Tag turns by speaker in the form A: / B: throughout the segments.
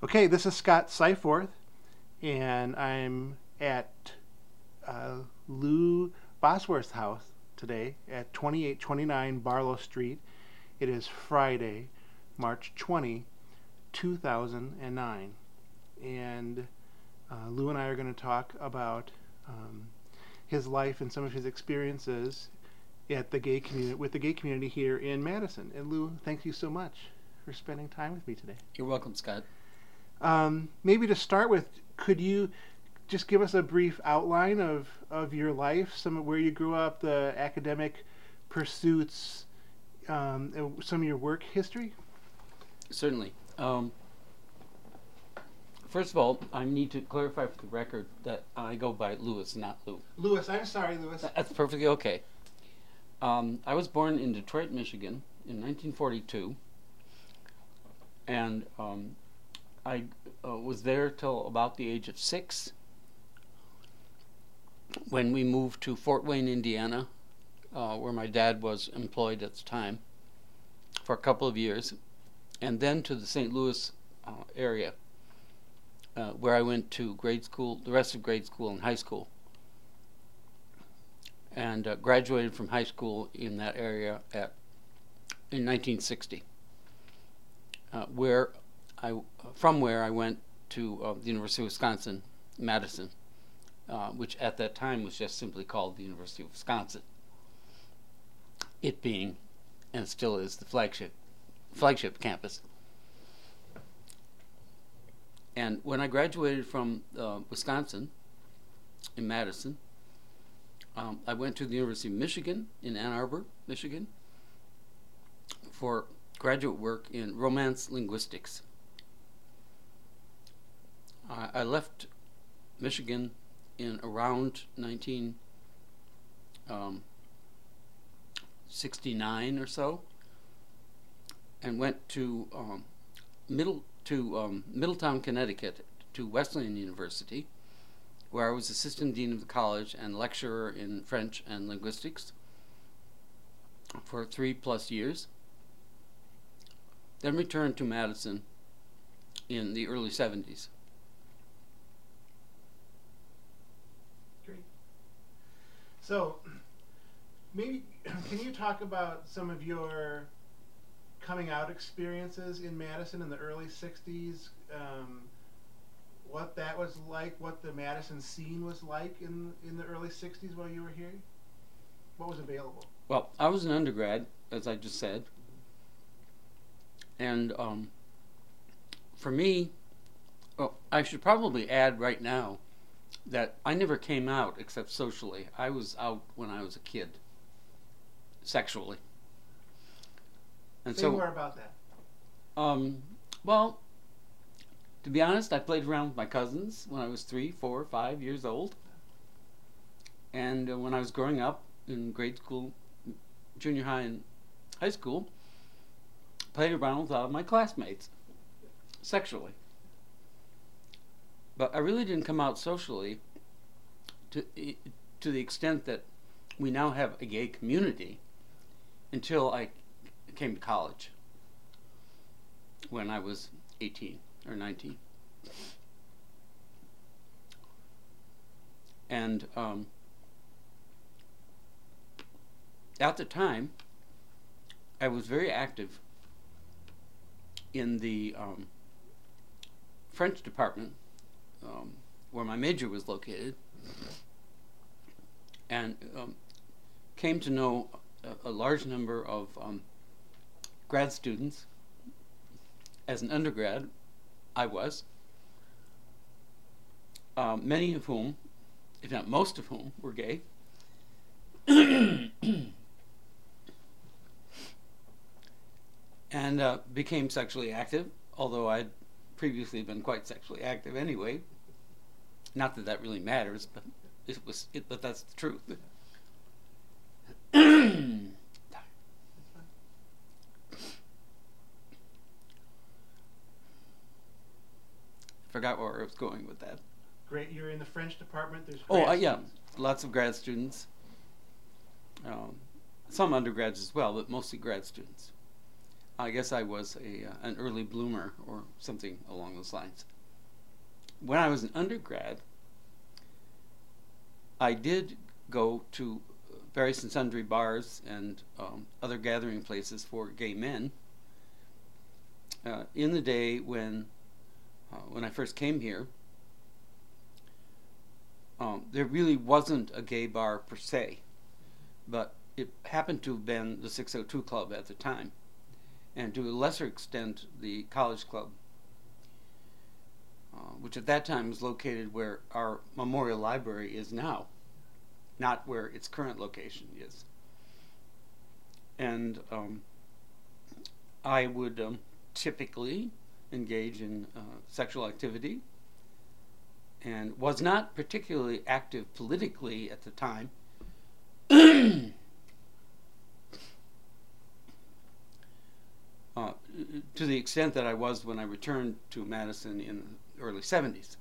A: Okay, this is Scott Seiforth, and I'm at Lou Bosworth's house today at 2829 Barlow Street. It is Friday, March 20, 2009. And Lou and I are going to talk about his life and some of his experiences at the gay community with the gay community here in Madison. And Lou, thank you so much for spending time with me today.
B: You're welcome, Scott.
A: Maybe to start with, could you just give us a brief outline of your life, some of where you grew up, the academic pursuits, and some of your work history?
B: Certainly. First of all, I need to clarify for the record that I go by Louis, not Lou.
A: Louis, I'm sorry, Louis.
B: That's perfectly okay. I was born in Detroit, Michigan in 1942, and I was there till about the age of 6 when we moved to Fort Wayne, Indiana, where my dad was employed at the time for a couple of years, and then to the St. Louis area, where I went to grade school, the rest of grade school and high school, and graduated from high school in that area in 1960, from where I went to the University of Wisconsin, Madison, which at that time was just simply called the University of Wisconsin, it being, and still is, the flagship campus. And when I graduated from Wisconsin in Madison, I went to the University of Michigan in Ann Arbor, Michigan, for graduate work in Romance linguistics. I left Michigan in around 1969 or so, and went to Middletown, Connecticut, to Wesleyan University, where I was assistant dean of the college and lecturer in French and linguistics for 3+ years. Then returned to Madison in the early 70s.
A: Great. So, maybe can you talk about some of your coming out experiences in Madison in the early 60s, what that was like, what the Madison scene was like in the early 60s while you were here? What was available?
B: Well, I was an undergrad, as I just said, and for me, well, I should probably add right now that I never came out except socially. I was out when I was a kid, sexually. And
A: Say more about that.
B: Well, to be honest, I played around with my cousins when I was 3, 4, 5 years old. And when I was growing up in grade school, junior high, and high school, played around with all of my classmates, sexually. But I really didn't come out socially to the extent that we now have a gay community until I came to college when I was 18 or 19. And at the time, I was very active in the French department, where my major was located, and came to know a large number of grad students. As an undergrad, I was, many of whom, if not most of whom, were gay. And became sexually active, although I'd previously been quite sexually active anyway. Not that that really matters, but but that's the truth. Forgot where I was going with that.
A: Great, you're in the French department. There's grad
B: yeah,
A: students.
B: lots of grad students. Some undergrads as well, but mostly grad students. I guess I was an early bloomer or something along those lines. When I was an undergrad, I did go to various and sundry bars and other gathering places for gay men. In the day when I first came here, there really wasn't a gay bar per se, but it happened to have been the 602 Club at the time, and to a lesser extent the College Club, which at that time was located where our Memorial Library is now, not where its current location is. And I would typically engage in sexual activity, and was not particularly active politically at the time. To the extent that I was when I returned to Madison in the early 70s.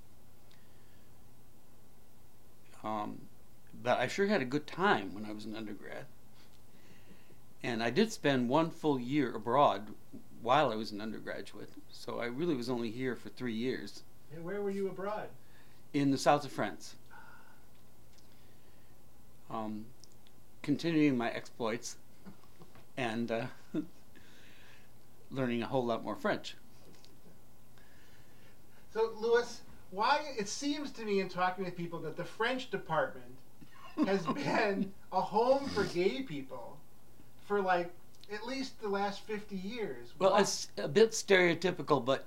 B: But I sure had a good time when I was an undergrad. And I did spend 1 full year abroad while I was an undergraduate, so I really was only here for 3 years.
A: And where were you abroad?
B: In the south of France. Continuing my exploits and learning a whole lot more French.
A: So, Louis, why it seems to me in talking with people that the French department has been a home for gay people for like at least the last 50 years.
B: Well, it's a bit stereotypical, but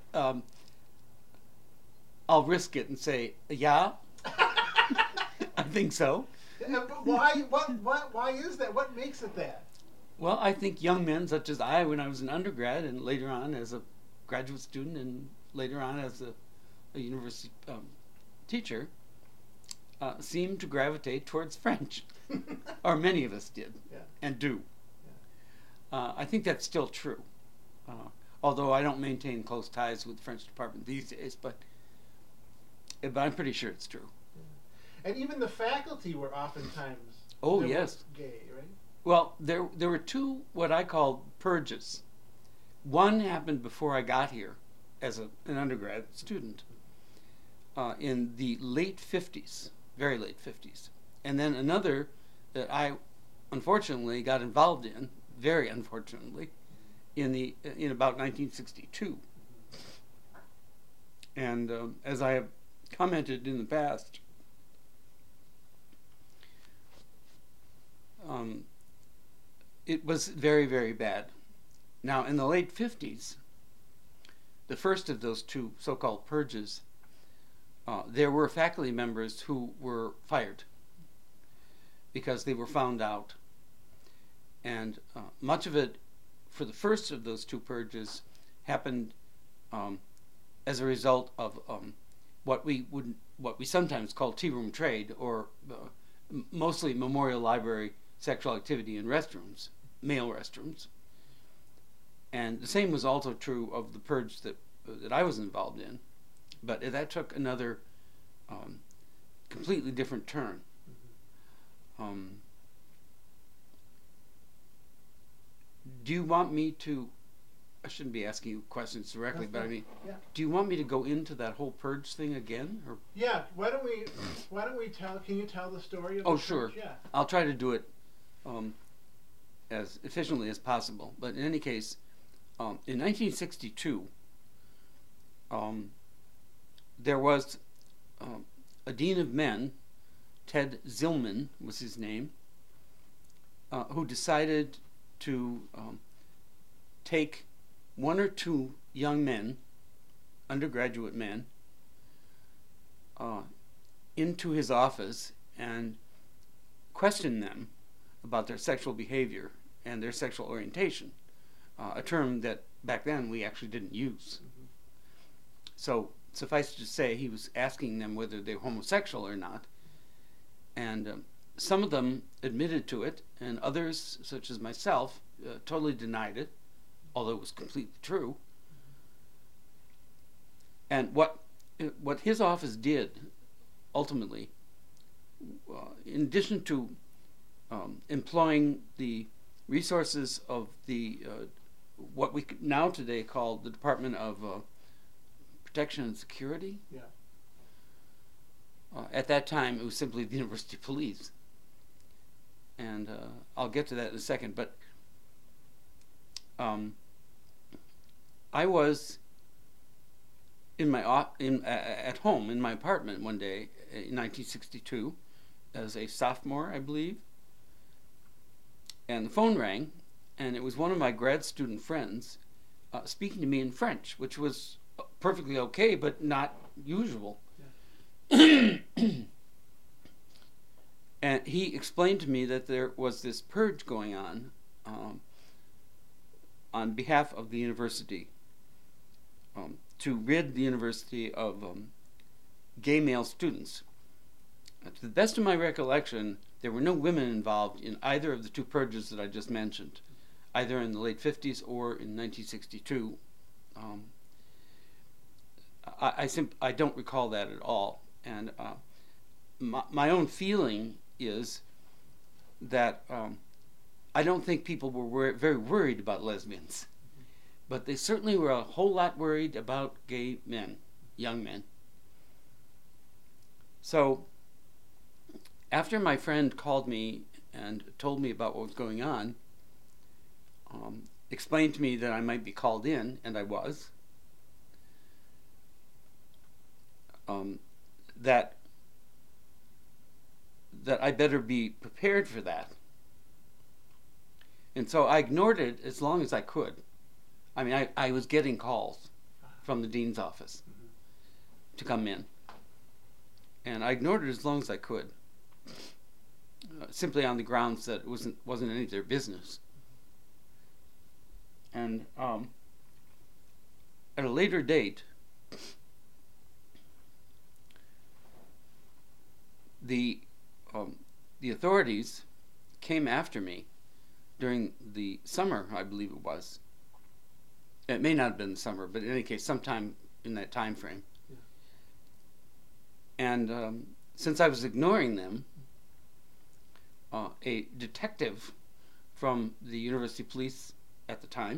B: I'll risk it and say, yeah, I think so.
A: But why? Why is that? What makes it that?
B: Well, I think young men such as I, when I was an undergrad and later on as a graduate student and later on as a university teacher, seem to gravitate towards French, or many of us did,
A: Yeah.
B: and do.
A: Yeah.
B: I think that's still true, although I don't maintain close ties with the French department these days, but I'm pretty sure it's true.
A: Yeah. And even the faculty were oftentimes
B: Yes,
A: gay, right?
B: well, there were two what I called purges. One happened before I got here as an undergrad student in the late 50s, very late 50s. And then another that I unfortunately got involved in, very unfortunately, in about 1962. And as I have commented in the past, it was very, very bad. Now, in the late 50s, the first of those two so-called purges, there were faculty members who were fired because they were found out. And much of it, for the first of those two purges, happened as a result of what we sometimes call tea room trade, or mostly Memorial Library sexual activity in restrooms, male restrooms. And the same was also true of the purge that I was involved in, but that took another completely different turn. Do you want me to? I shouldn't be asking you questions directly, but I mean,
A: yeah.
B: Do you want me to go into that whole purge thing again? Or?
A: Yeah. Why don't we tell? Can you tell the story of?
B: Oh,
A: the
B: sure.
A: purge? Yeah.
B: I'll try to do it as efficiently as possible. But in any case, in 1962, there was a dean of men, Ted Zillman was his name, who decided to take one or two young men, undergraduate men, into his office and question them about their sexual behavior and their sexual orientation, a term that back then we actually didn't use.
A: Mm-hmm.
B: So suffice to say, he was asking them whether they were homosexual or not, and some of them admitted to it, and others, such as myself, totally denied it, although it was completely true. And what his office did, ultimately, in addition to employing the resources of the what we now today call the Department of Protection and Security.
A: Yeah.
B: At that time, it was simply the University Police. And I'll get to that in a second. But I was at home in my apartment one day in 1962 as a sophomore, I believe. And the phone rang, and it was one of my grad student friends speaking to me in French, which was perfectly okay, but not usual. Yeah. And he explained to me that there was this purge going on behalf of the university to rid the university of gay male students. To the best of my recollection, there were no women involved in either of the two purges that I just mentioned, either in the late 50s or in 1962. I don't recall that at all. And my own feeling is that I don't think people were very worried about lesbians, but they certainly were a whole lot worried about gay men, young men. So after my friend called me and told me about what was going on, explained to me that I might be called in, and I was, that I better be prepared for that. And so I ignored it as long as I could. I mean, I was getting calls from the dean's office to come in. And I ignored it as long as I could, simply on the grounds that it wasn't any of their business. And at a later date, the authorities came after me during the summer, I believe it was. It may not have been the summer, but in any case, sometime in that time frame. Yeah. And since I was ignoring them, a detective from the University Police at the time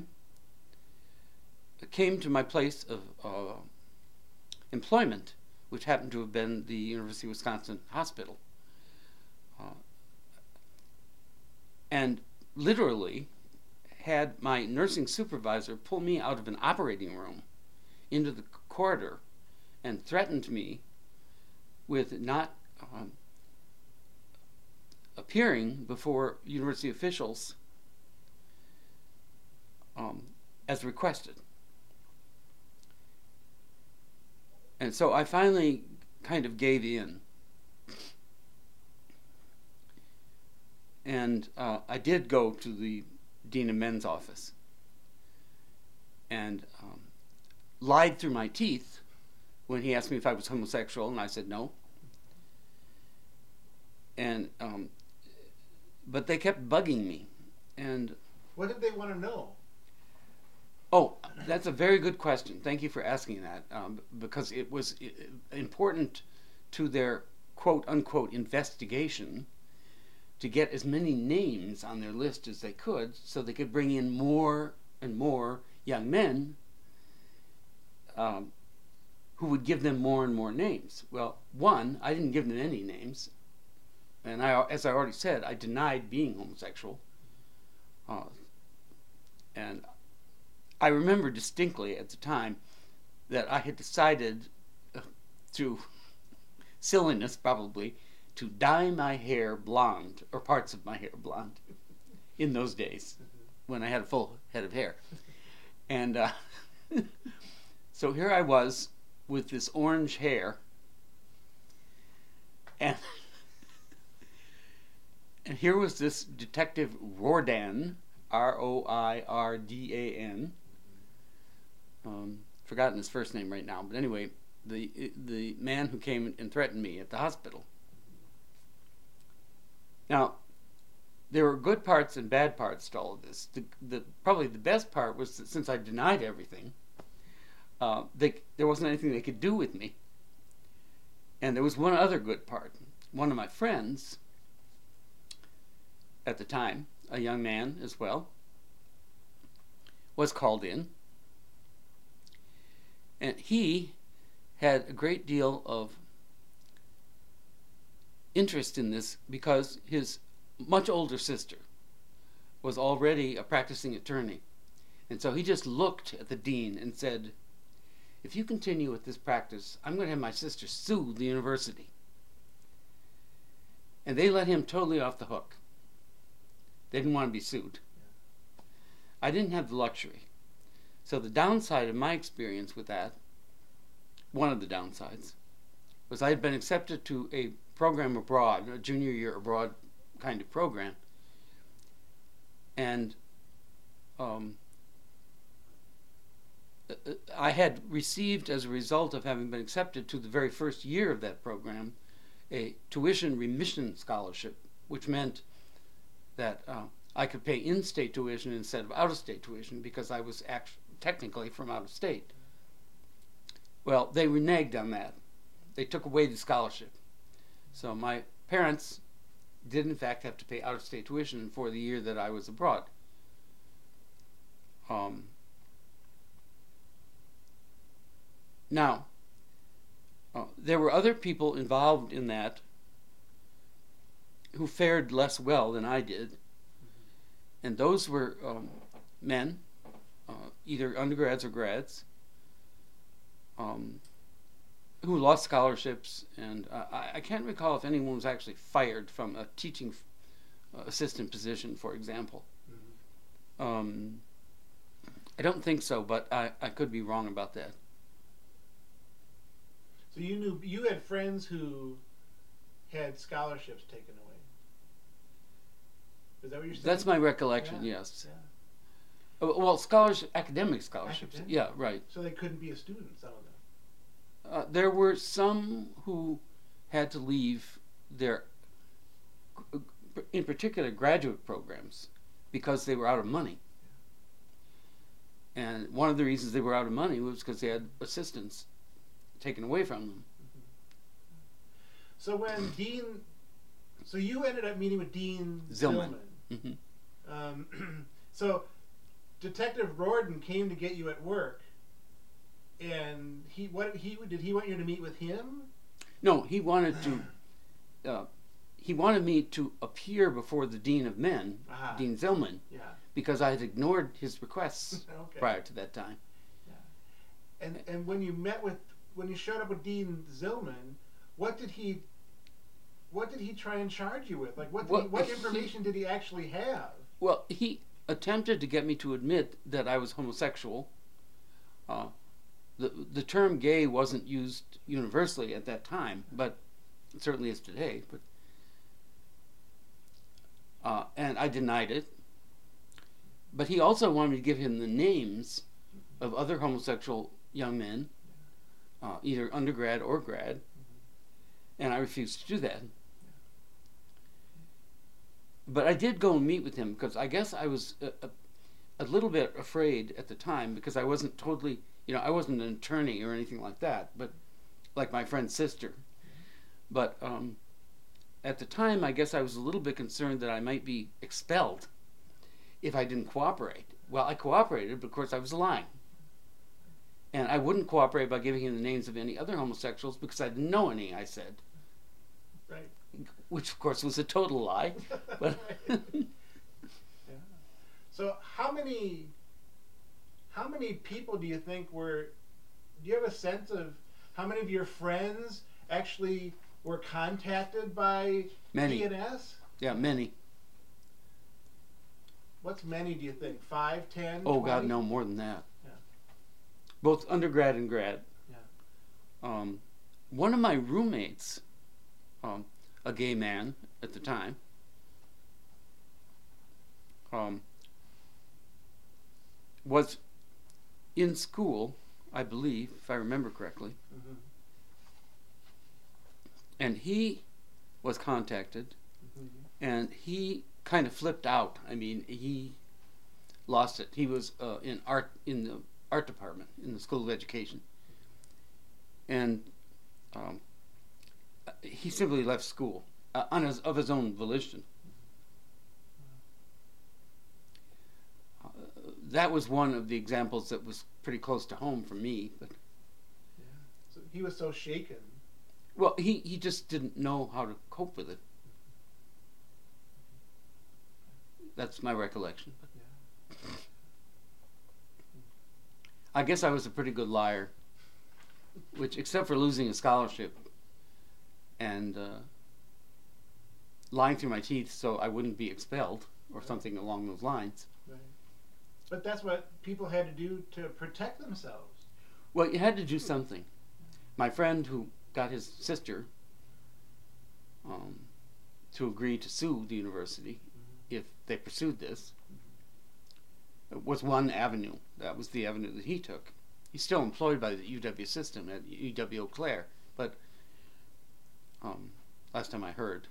B: came to my place of employment, which happened to have been the University of Wisconsin Hospital. And literally had my nursing supervisor pull me out of an operating room into the corridor and threatened me with not appearing before university officials as requested. And so I finally kind of gave in. And I did go to the Dean of Men's office and lied through my teeth when he asked me if I was homosexual, and I said no. And but they kept bugging me. And
A: what did they want to know?
B: Oh, that's a very good question. Thank you for asking that, because it was important to their quote-unquote investigation to get as many names on their list as they could so they could bring in more and more young men who would give them more and more names. Well, one, I didn't give them any names. And as I already said, I denied being homosexual. And I remember distinctly at the time that I had decided, through silliness probably, to dye my hair blonde, or parts of my hair blonde, in those days when I had a full head of hair. And so here I was with this orange hair, and here was this Detective Roirdan, R-O-I-R-D-A-N. Forgotten his first name right now, but anyway, the man who came and threatened me at the hospital. Now, there were good parts and bad parts to all of this. Probably the best part was that since I denied everything, there wasn't anything they could do with me. And there was one other good part. One of my friends at the time, a young man as well, was called in, and he had a great deal of interest in this because his much older sister was already a practicing attorney. And so he just looked at the dean and said, if you continue with this practice, I'm going to have my sister sue the university. And they let him totally off the hook. They didn't want to be sued. I didn't have the luxury. So the downside of my experience with that, one of the downsides, was I had been accepted to a program abroad, a junior year abroad kind of program. And I had received, as a result of having been accepted to the very first year of that program, a tuition remission scholarship, which meant that I could pay in-state tuition instead of out-of-state tuition because I was technically from out of state. Well, they reneged on that. They took away the scholarship. So my parents did in fact have to pay out-of-state tuition for the year that I was abroad. Now, there were other people involved in that who fared less well than I did, and those were men, either undergrads or grads, who lost scholarships, and I can't recall if anyone was actually fired from a teaching assistant position, for example. I don't think so, but I could be wrong about that.
A: So you had friends who had scholarships taken away. Is that what you're saying?
B: That's my recollection.
A: Yeah.
B: Yes.
A: Yeah.
B: Well, academic scholarships.
A: Academic.
B: Yeah, right.
A: So they couldn't be a student, some of them.
B: There were some who had to leave their, in particular, graduate programs because they were out of money. And one of the reasons they were out of money was because they had assistants taken away from them.
A: So when so you ended up meeting with Dean Zillman. So Detective Rorden came to get you at work, and did he want you to meet with him?
B: No, he wanted to. He wanted me to appear before the Dean of Men, Dean Zillman, because I had ignored his requests prior to that time.
A: Yeah. And when you showed up with Dean Zillman, what did he try and charge you with? Like what information did he actually have?
B: Well, he attempted to get me to admit that I was homosexual. The term gay wasn't used universally at that time, but it certainly is today. And I denied it. But he also wanted me to give him the names of other homosexual young men, either undergrad or grad, and I refused to do that. But I did go and meet with him because I guess I was a little bit afraid at the time because I wasn't totally, I wasn't an attorney or anything like that, but like my friend's sister. But at the time, I guess I was a little bit concerned that I might be expelled if I didn't cooperate. Well, I cooperated, but of course I was lying. And I wouldn't cooperate by giving him the names of any other homosexuals because I didn't know any, I said.
A: Right.
B: Which, of course, was a total lie. But
A: yeah. So how many people do you think do you have a sense of how many of your friends actually were contacted by
B: many.
A: DNS?
B: Yeah, many.
A: What's many, do you think? 5, 10,
B: Oh,
A: 20?
B: God, no, more than that.
A: Yeah.
B: Both undergrad and grad.
A: Yeah.
B: One of my roommates, a gay man at the time, was in school, I believe, if I remember correctly, and he was contacted, and he kind of flipped out. I mean, he lost it. He was in the art department in the School of Education, and he simply left school of his own volition. that was one of the examples that was pretty close to home for me. But
A: yeah. So he was so shaken.
B: well, he just didn't know how to cope with it. That's my recollection.
A: Yeah.
B: I guess I was a pretty good liar, which, except for losing a scholarship and lying through my teeth so I wouldn't be expelled or something along those lines.
A: Right. But that's what people had to do to protect themselves.
B: Well, you had to do something. My friend who got his sister to agree to sue the university if they pursued this was one avenue. That was the avenue that he took. He's still employed by the UW system at UW Eau Claire, but last time I heard.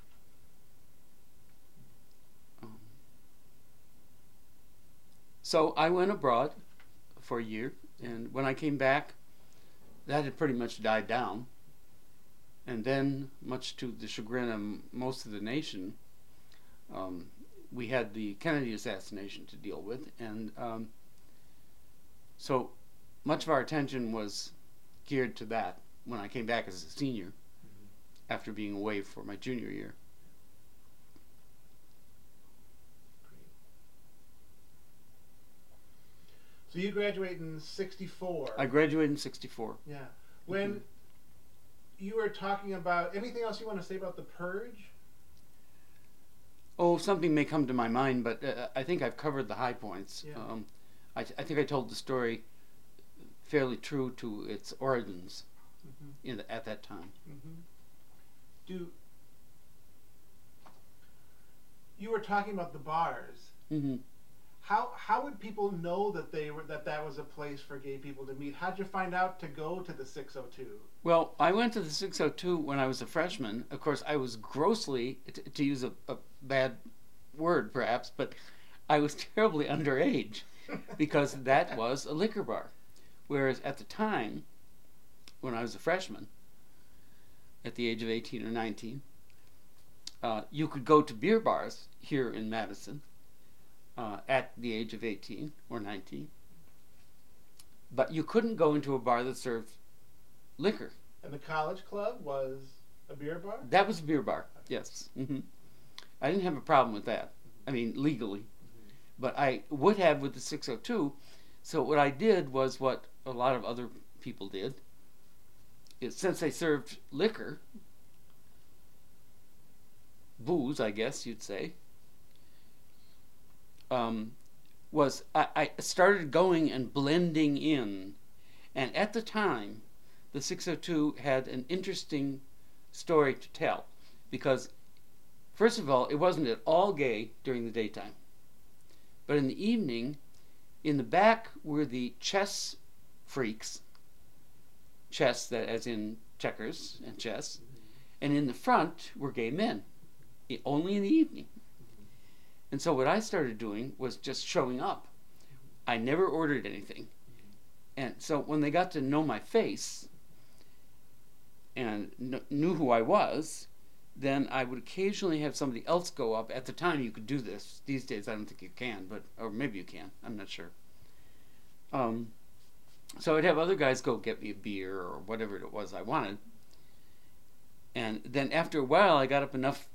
B: So I went abroad for a year, and when I came back, that had pretty much died down. And then, much to the chagrin of most of the nation, we had the Kennedy assassination to deal with, and so much of our attention was geared to that when I came back as a senior after being away for my junior year.
A: So you graduate in '64.
B: I graduated in '64.
A: Yeah. When you were talking about anything else you want to say about the Purge?
B: Oh, something may come to my mind, but I think I've covered the high points.
A: Yeah.
B: I think I told the story fairly true to its origins at that time.
A: You were talking about the bars? How would people know that that was a place for gay people to meet? How'd you find out to go to the 602?
B: Well, I went to the 602 when I was a freshman. Of course, I was grossly, to use a bad word perhaps, but I was terribly underage because that was a liquor bar. Whereas at the time, when I was a freshman, at the age of 18 or 19, you could go to beer bars here in Madison at the age of 18 or 19, but you couldn't go into a bar that served liquor.
A: And the college club was a beer bar?
B: That was a beer bar, yes. I didn't have a problem with that. I mean, legally. But I would have with the 602. So what I did was what a lot of other people did. Since they served liquor, booze, I guess you'd say, was I started going and blending in. And at the time, the 602 had an interesting story to tell. Because, first of all, it wasn't at all gay during the daytime. But in the evening, in the back were the chess freaks. Chess, that as in checkers and chess. And in the front were gay men. Only in the evening. And so what I started doing was just showing up. I never ordered anything. And so when they got to know my face and knew who I was, then I would occasionally have somebody else go up. At the time you could do this. These days I don't think you can, but or maybe you can. I'm not sure. So I'd have other guys go get me a beer or whatever it was I wanted. And then after a while I got up enough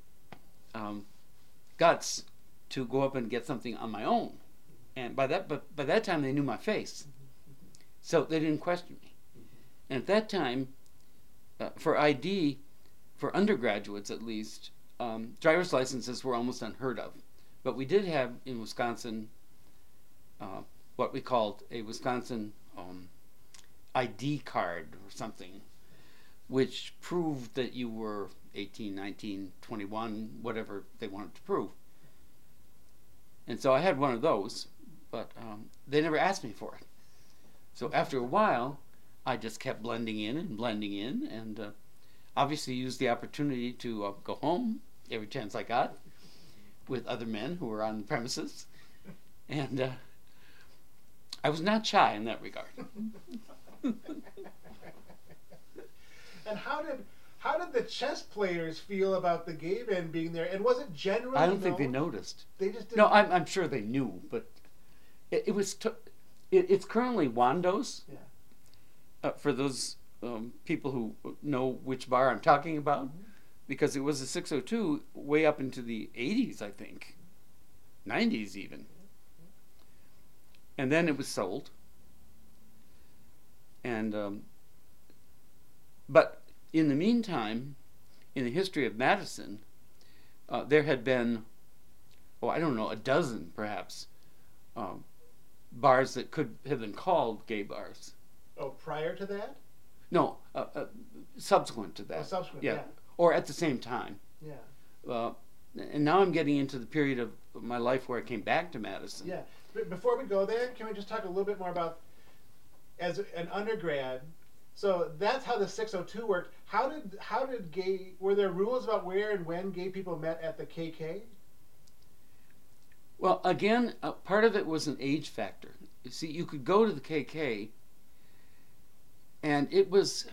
B: guts to go up and get something on my own. And by that time they knew my face. So they didn't question me. And at that time, for ID, for undergraduates at least, driver's licenses were almost unheard of. But we did have in Wisconsin what we called a Wisconsin ID card or something, which proved that you were 18, 19, 21, whatever they wanted to prove. And so I had one of those, but they never asked me for it. So after a while, I just kept blending in, and obviously used the opportunity to go home every chance I got with other men who were on the premises. And I was not shy in that regard.
A: And how did the chess players feel about the gay men being there? And was it generally
B: I don't
A: known?
B: think they noticed.
A: They just didn't.
B: No, I'm sure they knew, but It was. It's currently Wando's.
A: Yeah.
B: For those people who know which bar I'm talking about,
A: Mm-hmm.
B: because it was a 602 way up into the 80s, I think, 90s even, and then it was sold. And but in the meantime, in the history of Madison, there had been, oh, I don't know, a dozen perhaps, bars that could have been called gay bars.
A: Oh, prior to that?
B: No, subsequent to that.
A: Oh, subsequent, yeah.
B: Or at the same time.
A: Yeah.
B: And now I'm getting into the period of my life where I came back to Madison.
A: Yeah. Before we go there, can we just talk a little bit more about, as an undergrad, so that's how the 602 worked. How did gay, were there rules about where and when gay people met at the KK?
B: Well, again, part of it was an age factor. You see, you could go to the KK, and it was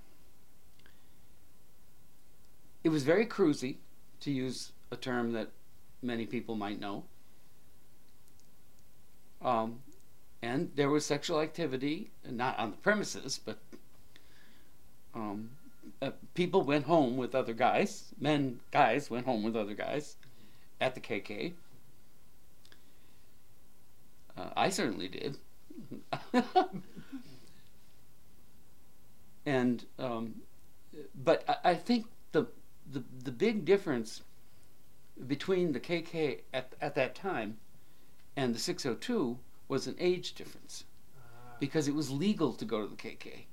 B: very cruisy, to use a term that many people might know. And there was sexual activity, not on the premises, but people went home with other guys. Guys went home with other guys at the KK. I certainly did. And but I think the big difference between the KK at that time and the 602 was an age difference, because it was legal to go to the KK.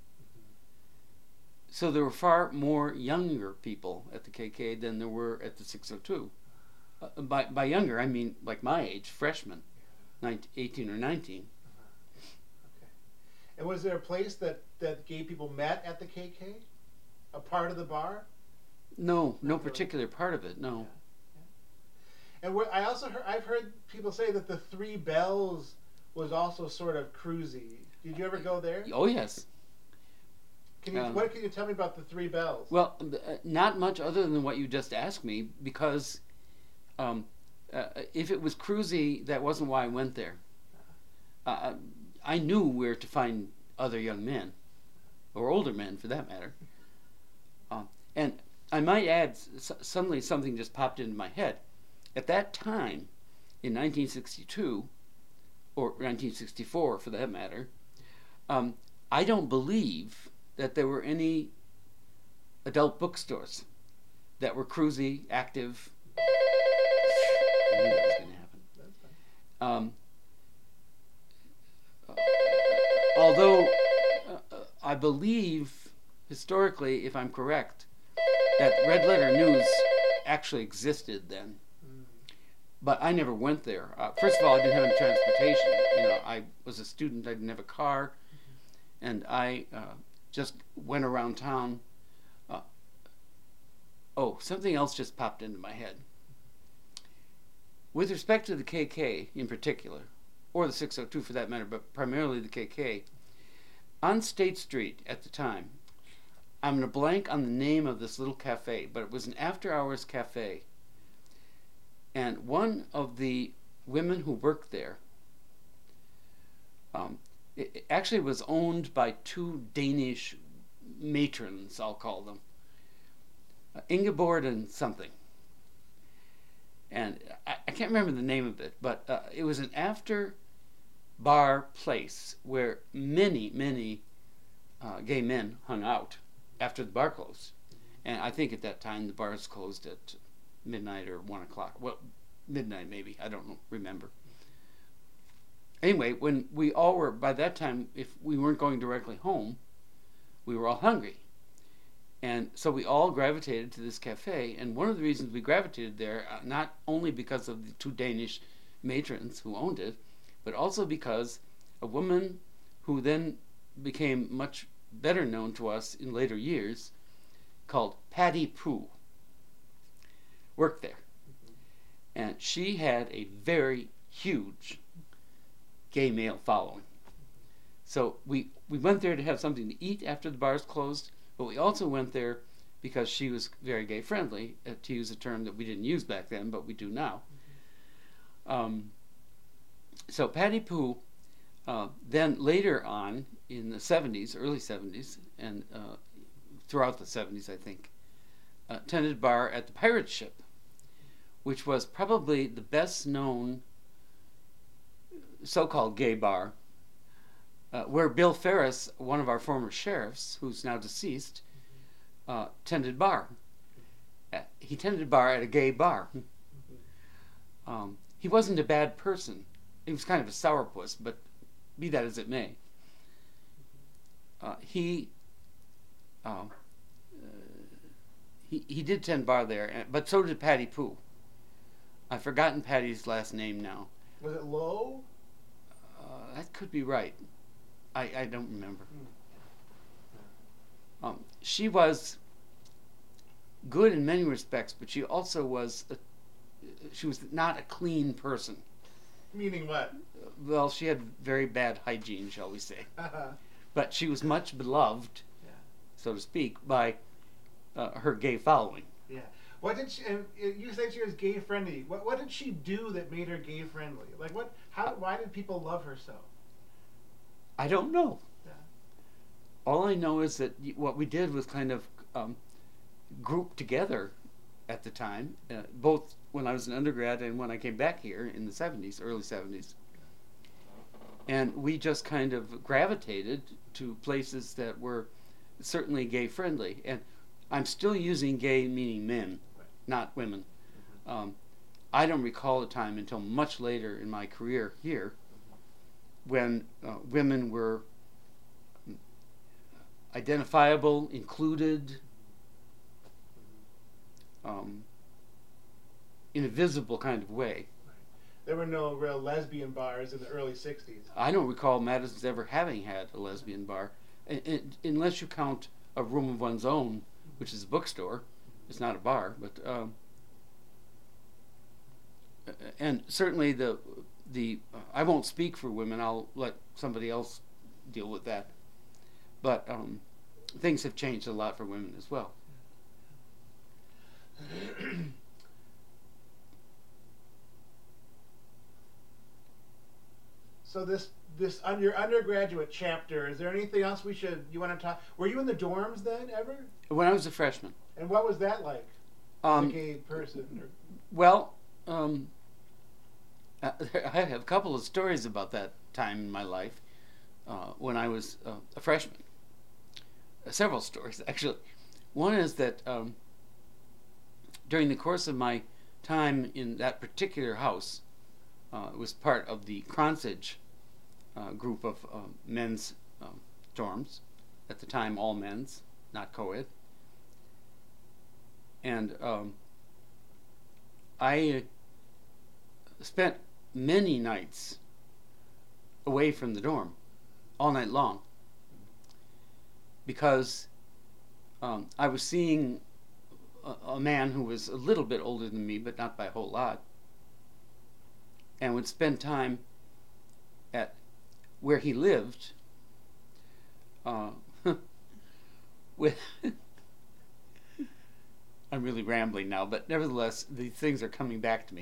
B: So there were far more younger people at the KK than there were at the 602. By younger, I mean like my age, freshmen, 18 or 19.
A: Okay. And was there a place that gay people met at the KK? A part of the bar?
B: No particular part of it, no.
A: Yeah. And I've heard people say that the Three Bells was also sort of cruisy. Did you ever go there?
B: Oh, yes.
A: What can you tell me about the Three Bells?
B: Well, not much other than what you just asked me, because if it was cruisy, that wasn't why I went there. I knew where to find other young men, or older men for that matter. And I might add, suddenly something just popped into my head. At that time, in 1962, or 1964 for that matter, I don't believe that there were any adult bookstores that were cruisy, active. I knew that was going to happen. Although I believe, historically, if I'm correct, that Red Letter News actually existed then. But I never went there. First of all, I didn't have any transportation. I was a student. I didn't have a car. And I just went around town. Something else just popped into my head. With respect to the KK in particular, or the 602 for that matter, but primarily the KK, on State Street at the time, I'm going to blank on the name of this little cafe, but it was an after-hours cafe. And one of the women who worked there, it actually was owned by two Danish matrons, I'll call them, Ingeborg and something. And I can't remember the name of it, but it was an after-bar place where many, many gay men hung out after the bar closed. And I think at that time the bars closed at midnight or 1 o'clock. Well, midnight maybe. I don't remember. Anyway, when we all were, by that time, if we weren't going directly home, we were all hungry. And so we all gravitated to this cafe. And one of the reasons we gravitated there, not only because of the two Danish matrons who owned it, but also because a woman who then became much better known to us in later years, called Patty Pooh, worked there. And she had a very huge gay male following. So we went there to have something to eat after the bars closed, but we also went there because she was very gay friendly, to use a term that we didn't use back then, but we do now. So Patty Pooh, then later on in the 70s, early 70s, and throughout the 70s, I think, tended bar at the Pirate Ship, which was probably the best known so-called gay bar, where Bill Ferris, one of our former sheriffs, who's now deceased, tended bar. He tended bar at a gay bar. He wasn't a bad person. He was kind of a sourpuss, but be that as it may. He did tend bar there, but so did Patty Pooh. I've forgotten Patty's last name now.
A: Was it Lowe?
B: That could be right. I don't remember. She was good in many respects, but she also was she was not a clean person.
A: Meaning what?
B: Well, she had very bad hygiene, shall we say. But she was much beloved, so to speak, by her gay following.
A: Yeah. What did she? You said she was gay friendly. What did she do that made her gay friendly? Like what? How? Why did people love her so?
B: I don't know.
A: Yeah.
B: All I know is that what we did was kind of group together at the time, both when I was an undergrad and when I came back here in the 70s, early 70s. And we just kind of gravitated to places that were certainly gay friendly. And I'm still using gay meaning men, not women. I don't recall a time until much later in my career here when women were identifiable, included, in a visible kind of way.
A: There were no real lesbian bars in the early 60s.
B: I don't recall Madison's ever having had a lesbian bar, unless you count a room of one's own, which is a bookstore. It's not a bar, but and certainly the I won't speak for women. I'll let somebody else deal with that. But things have changed a lot for women as well.
A: So this your undergraduate chapter, is there anything else you want to talk? Were you in the dorms then ever?
B: When I was a freshman.
A: And what was that like? As a gay person?
B: Well, I have a couple of stories about that time in my life when I was a freshman. Several stories, actually. One is that during the course of my time in that particular house, it was part of the Kronsage group of men's dorms. At the time, all men's, not co-ed. And I spent many nights away from the dorm, all night long, because I was seeing a man who was a little bit older than me, but not by a whole lot, and would spend time at where he lived with I'm really rambling now, but nevertheless, the things are coming back to me.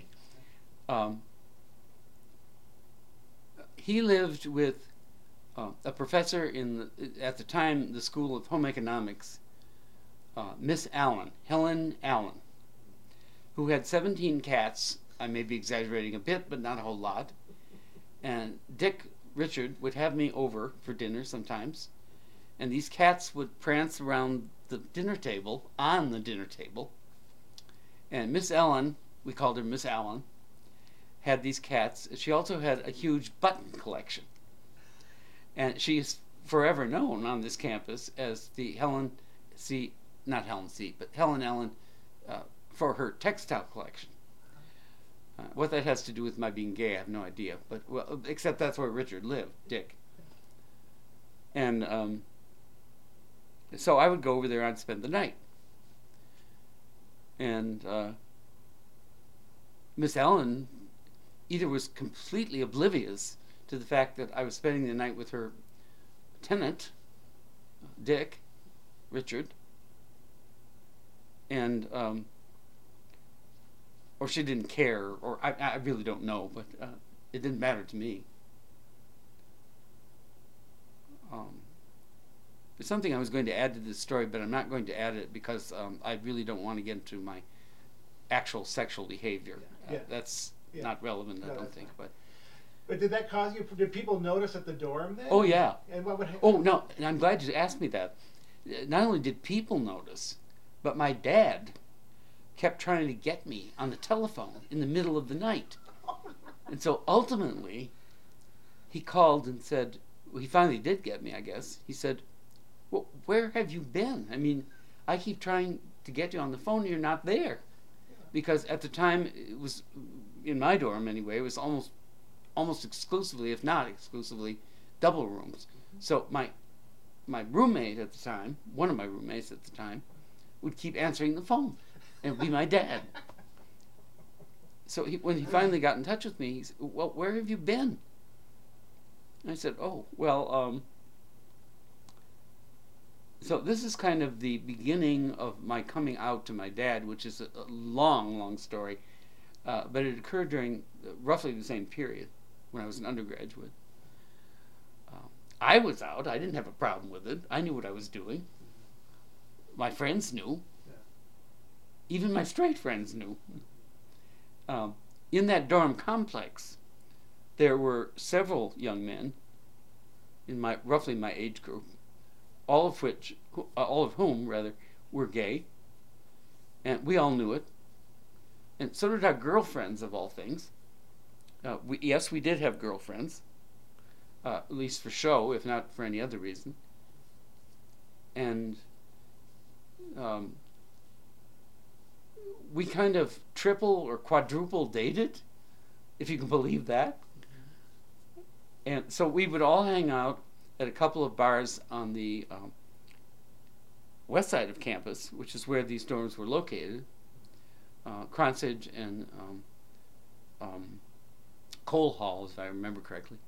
B: He lived with a professor at the time, the School of Home Economics, Miss Allen, Helen Allen, who had 17 cats. I may be exaggerating a bit, but not a whole lot. And Dick Richard would have me over for dinner sometimes, and these cats would prance around the dinner table, on the dinner table. And Miss Allen, we called her Miss Allen, had these cats. She also had a huge button collection. And she's forever known on this campus as the Helen Allen for her textile collection. What that has to do with my being gay, I have no idea. But well, except that's where Richard lived, Dick. And so I would go over there and I'd spend the night. And Miss Allen either was completely oblivious to the fact that I was spending the night with her tenant, Dick, Richard, and or she didn't care, or I really don't know, but it didn't matter to me. There's something I was going to add to this story, but I'm not going to add it because I really don't want to get into my actual sexual behavior. That's not relevant, I don't think.
A: But did that cause you? Did people notice at the dorm then?
B: Oh yeah.
A: And what would happen?
B: Oh no, and I'm glad you asked me that. Not only did people notice, but my dad kept trying to get me on the telephone in the middle of the night. And so ultimately, he called and said, well, he finally did get me, I guess. He said, well, where have you been? I mean, I keep trying to get you on the phone and you're not there. Because at the time, it was, in my dorm anyway, it was almost exclusively, if not exclusively, double rooms. So my roommate at the time, one of my roommates at the time, would keep answering the phone. And it would be my dad. So when he finally got in touch with me, he said, well, where have you been? And I said, oh, well, so this is kind of the beginning of my coming out to my dad, which is a long, long story. But it occurred during roughly the same period when I was an undergraduate. I was out. I didn't have a problem with it. I knew what I was doing. My friends knew. Even my straight friends knew. In that dorm complex, there were several young men in roughly my age group, all of whom were gay, and we all knew it. And so did our girlfriends, of all things. Yes, we did have girlfriends, at least for show, if not for any other reason. And we kind of triple or quadruple dated, if you can believe that. And so we would all hang out at a couple of bars on the west side of campus, which is where these dorms were located, Cronsage and Cole Hall, if I remember correctly.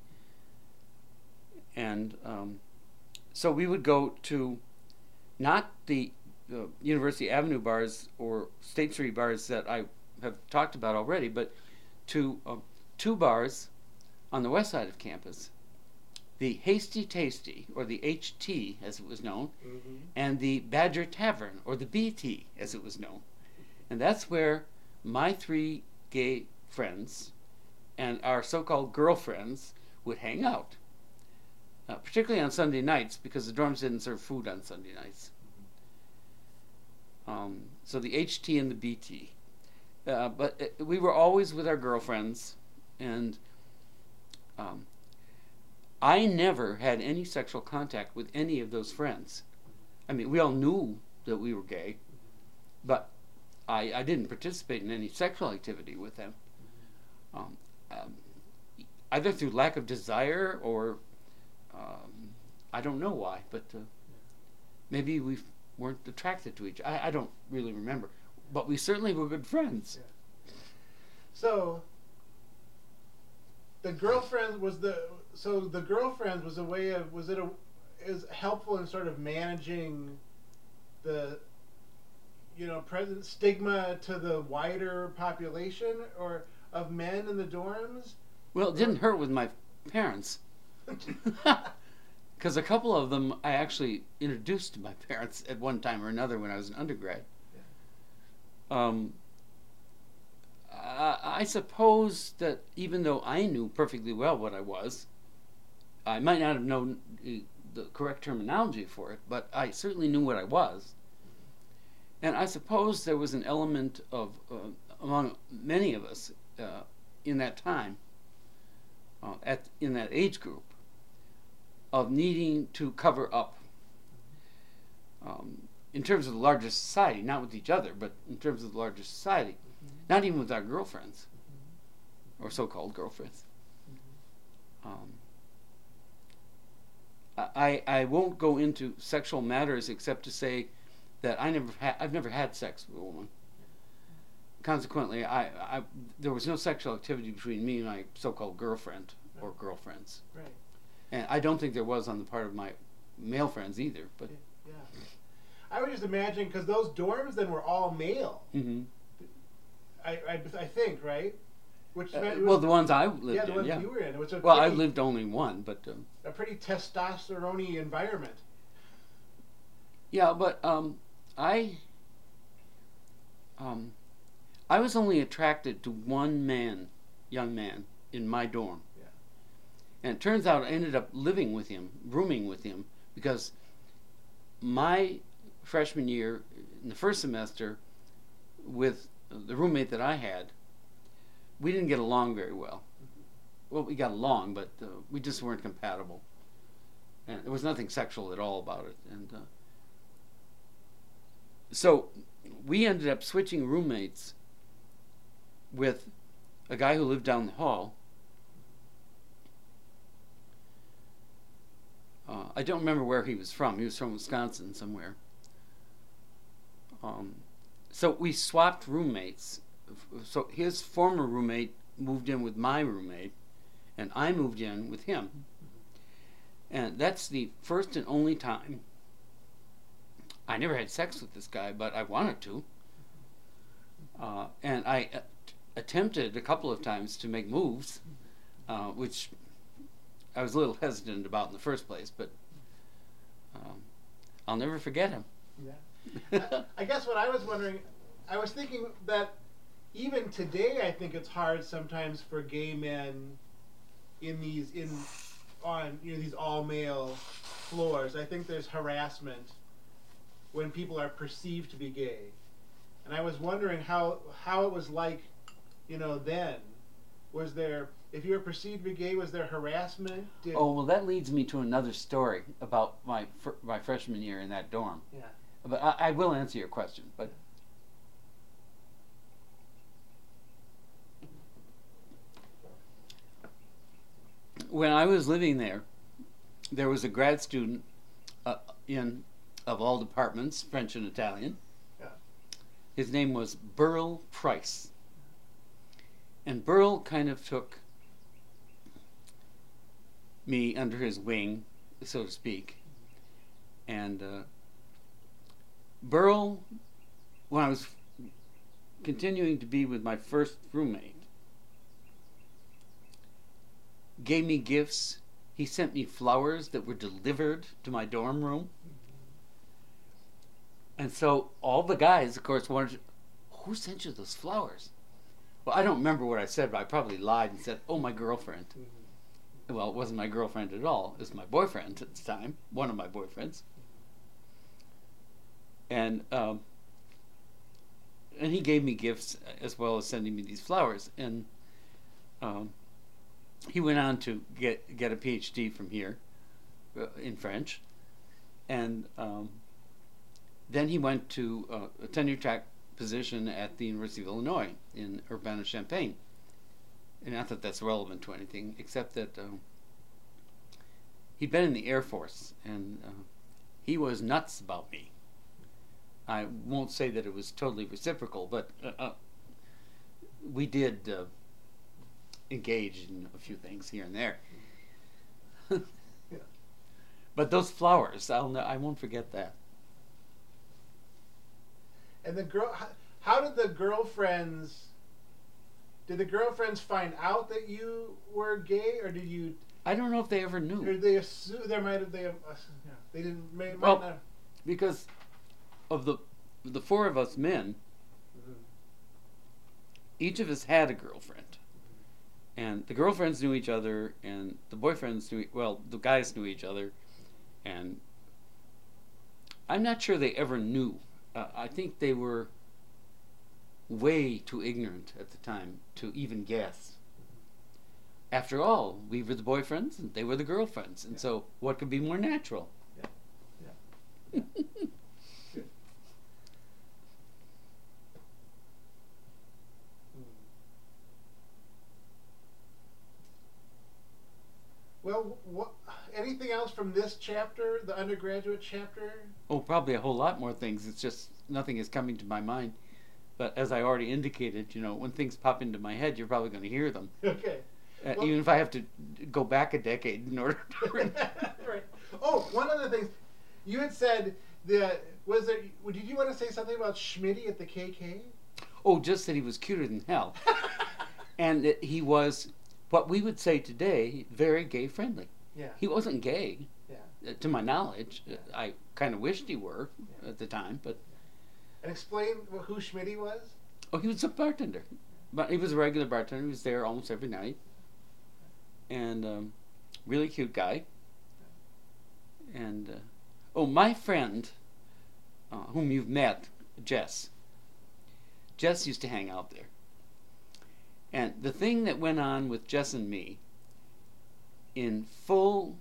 B: And so we would go to not the University Avenue bars or State Street bars that I have talked about already, but to two bars on the west side of campus, the Hasty Tasty, or the HT as it was known, and the Badger Tavern, or the BT as it was known. And that's where my three gay friends and our so-called girlfriends would hang out, particularly on Sunday nights, because the dorms didn't serve food on Sunday nights. So the HT and the BT. But we were always with our girlfriends, and I never had any sexual contact with any of those friends. I mean, we all knew that we were gay, but I didn't participate in any sexual activity with them. Either through lack of desire or I don't know why, but maybe we weren't attracted to each other. I don't really remember, but we certainly were good friends.
A: Yeah. So the girlfriend was a way of, is helpful in sort of managing the present stigma to the wider population or of men in the dorms?
B: Well, it didn't hurt with my parents. Because a couple of them I actually introduced to my parents at one time or another when I was an undergrad. Yeah. I suppose that even though I knew perfectly well what I was, I might not have known the correct terminology for it, but I certainly knew what I was. And I suppose there was an element of, among many of us in that time, in that age group, of needing to cover up in terms of the larger society, not with each other, but in terms of the larger society, not even with our girlfriends, or so-called girlfriends. I won't go into sexual matters except to say that I've never had sex with a woman. Consequently, there was no sexual activity between me and my so-called girlfriend or girlfriends.
A: Right.
B: And I don't think there was on the part of my male friends either. But
A: yeah, I would just imagine, because those dorms then were all male.
B: Mm-hmm.
A: I think, right? Which
B: well, the ones I lived
A: yeah, the
B: in,
A: ones
B: yeah.
A: you were in. It was a
B: Well, I
A: pretty,
B: lived only one, but
A: a pretty testosterone-y environment.
B: yeah, but I I was only attracted to one man, young man, in my dorm.
A: Yeah.
B: And it turns out I ended up living with him, rooming with him, because my freshman year, in the first semester, with the roommate that I had, we didn't get along very well. Well, we got along, but we just weren't compatible. And there was nothing sexual at all about it. And so we ended up switching roommates with a guy who lived down the hall. I don't remember where he was from. He was from Wisconsin somewhere. So we swapped roommates. So his former roommate moved in with my roommate, and I moved in with him. And that's the first and only time. I never had sex with this guy, but I wanted to. And I attempted a couple of times to make moves, which I was a little hesitant about in the first place, but I'll never forget him.
A: Yeah. I guess what I was wondering, I was thinking that even today, I think it's hard sometimes for gay men on these all male floors. I think there's harassment when people are perceived to be gay, and I was wondering how it was like, then. Was there, if you were perceived to be gay, was there harassment?
B: Oh, well, that leads me to another story about my freshman year in that dorm.
A: Yeah.
B: But I will answer your question. But when I was living there, there was a grad student of all departments, French and Italian.
A: Yeah.
B: His name was Burl Price. And Burl kind of took me under his wing, so to speak. And Burl, when I was continuing to be with my first roommate, gave me gifts. He sent me flowers that were delivered to my dorm room. And so all the guys, of course, wanted, who sent you those flowers? Well, I don't remember what I said, but I probably lied and said, oh, my girlfriend. Mm-hmm. Well, it wasn't my girlfriend at all. It was my boyfriend at the time, one of my boyfriends. And he gave me gifts as well as sending me these flowers. And he went on to get a PhD from here in French. And then he went to a tenure-track position at the University of Illinois in Urbana-Champaign. And not that that's relevant to anything, except that he'd been in the Air Force, and he was nuts about me. I won't say that it was totally reciprocal, but we did engage in a few things here and there. Yeah. But those flowers, I won't forget that.
A: And how did the girlfriends? Did the girlfriends find out that you were gay, or did you?
B: I don't know if they ever knew.
A: Or did they assume they didn't. Might
B: well,
A: not.
B: Because of the four of us men,
A: Mm-hmm.
B: each of us had a girlfriend, and the girlfriends knew each other, and the boyfriends the guys knew each other, and I'm not sure they ever knew. I think they were way too ignorant at the time to even guess. After all, we were the boyfriends and they were the girlfriends, and so what could be more natural?
A: Yeah. Good. Well, anything else from this chapter, the undergraduate chapter?
B: Oh, probably a whole lot more things. It's just nothing is coming to my mind. But as I already indicated, when things pop into my head, you're probably going to hear them.
A: Okay. Well,
B: even if I have to go back a decade in order to
A: right. Oh, one other thing. You had said did you want to say something about Schmitty at the KK?
B: Oh, just that he was cuter than hell. And that he was what we would say today very gay friendly.
A: Yeah.
B: He wasn't gay,
A: Yeah.
B: to my knowledge.
A: Yeah.
B: I kind of wished he were
A: Yeah.
B: at the time, but
A: And explain who Schmitty was.
B: oh, he was a bartender. But he was a regular bartender. He was there almost every night, and really cute guy. And oh, my friend, whom you've met, Jess. Jess used to hang out there. And the thing that went on with Jess and me, in full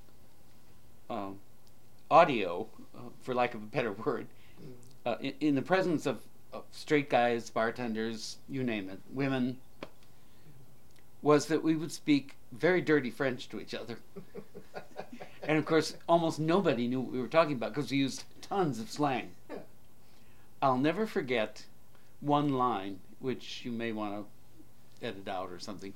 B: audio, for lack of a better word, in the presence of straight guys, bartenders, you name it, women, was that we would speak very dirty French to each other. And of course, almost nobody knew what we were talking about because we used tons of slang. I'll never forget one line, which you may want to edit out or something.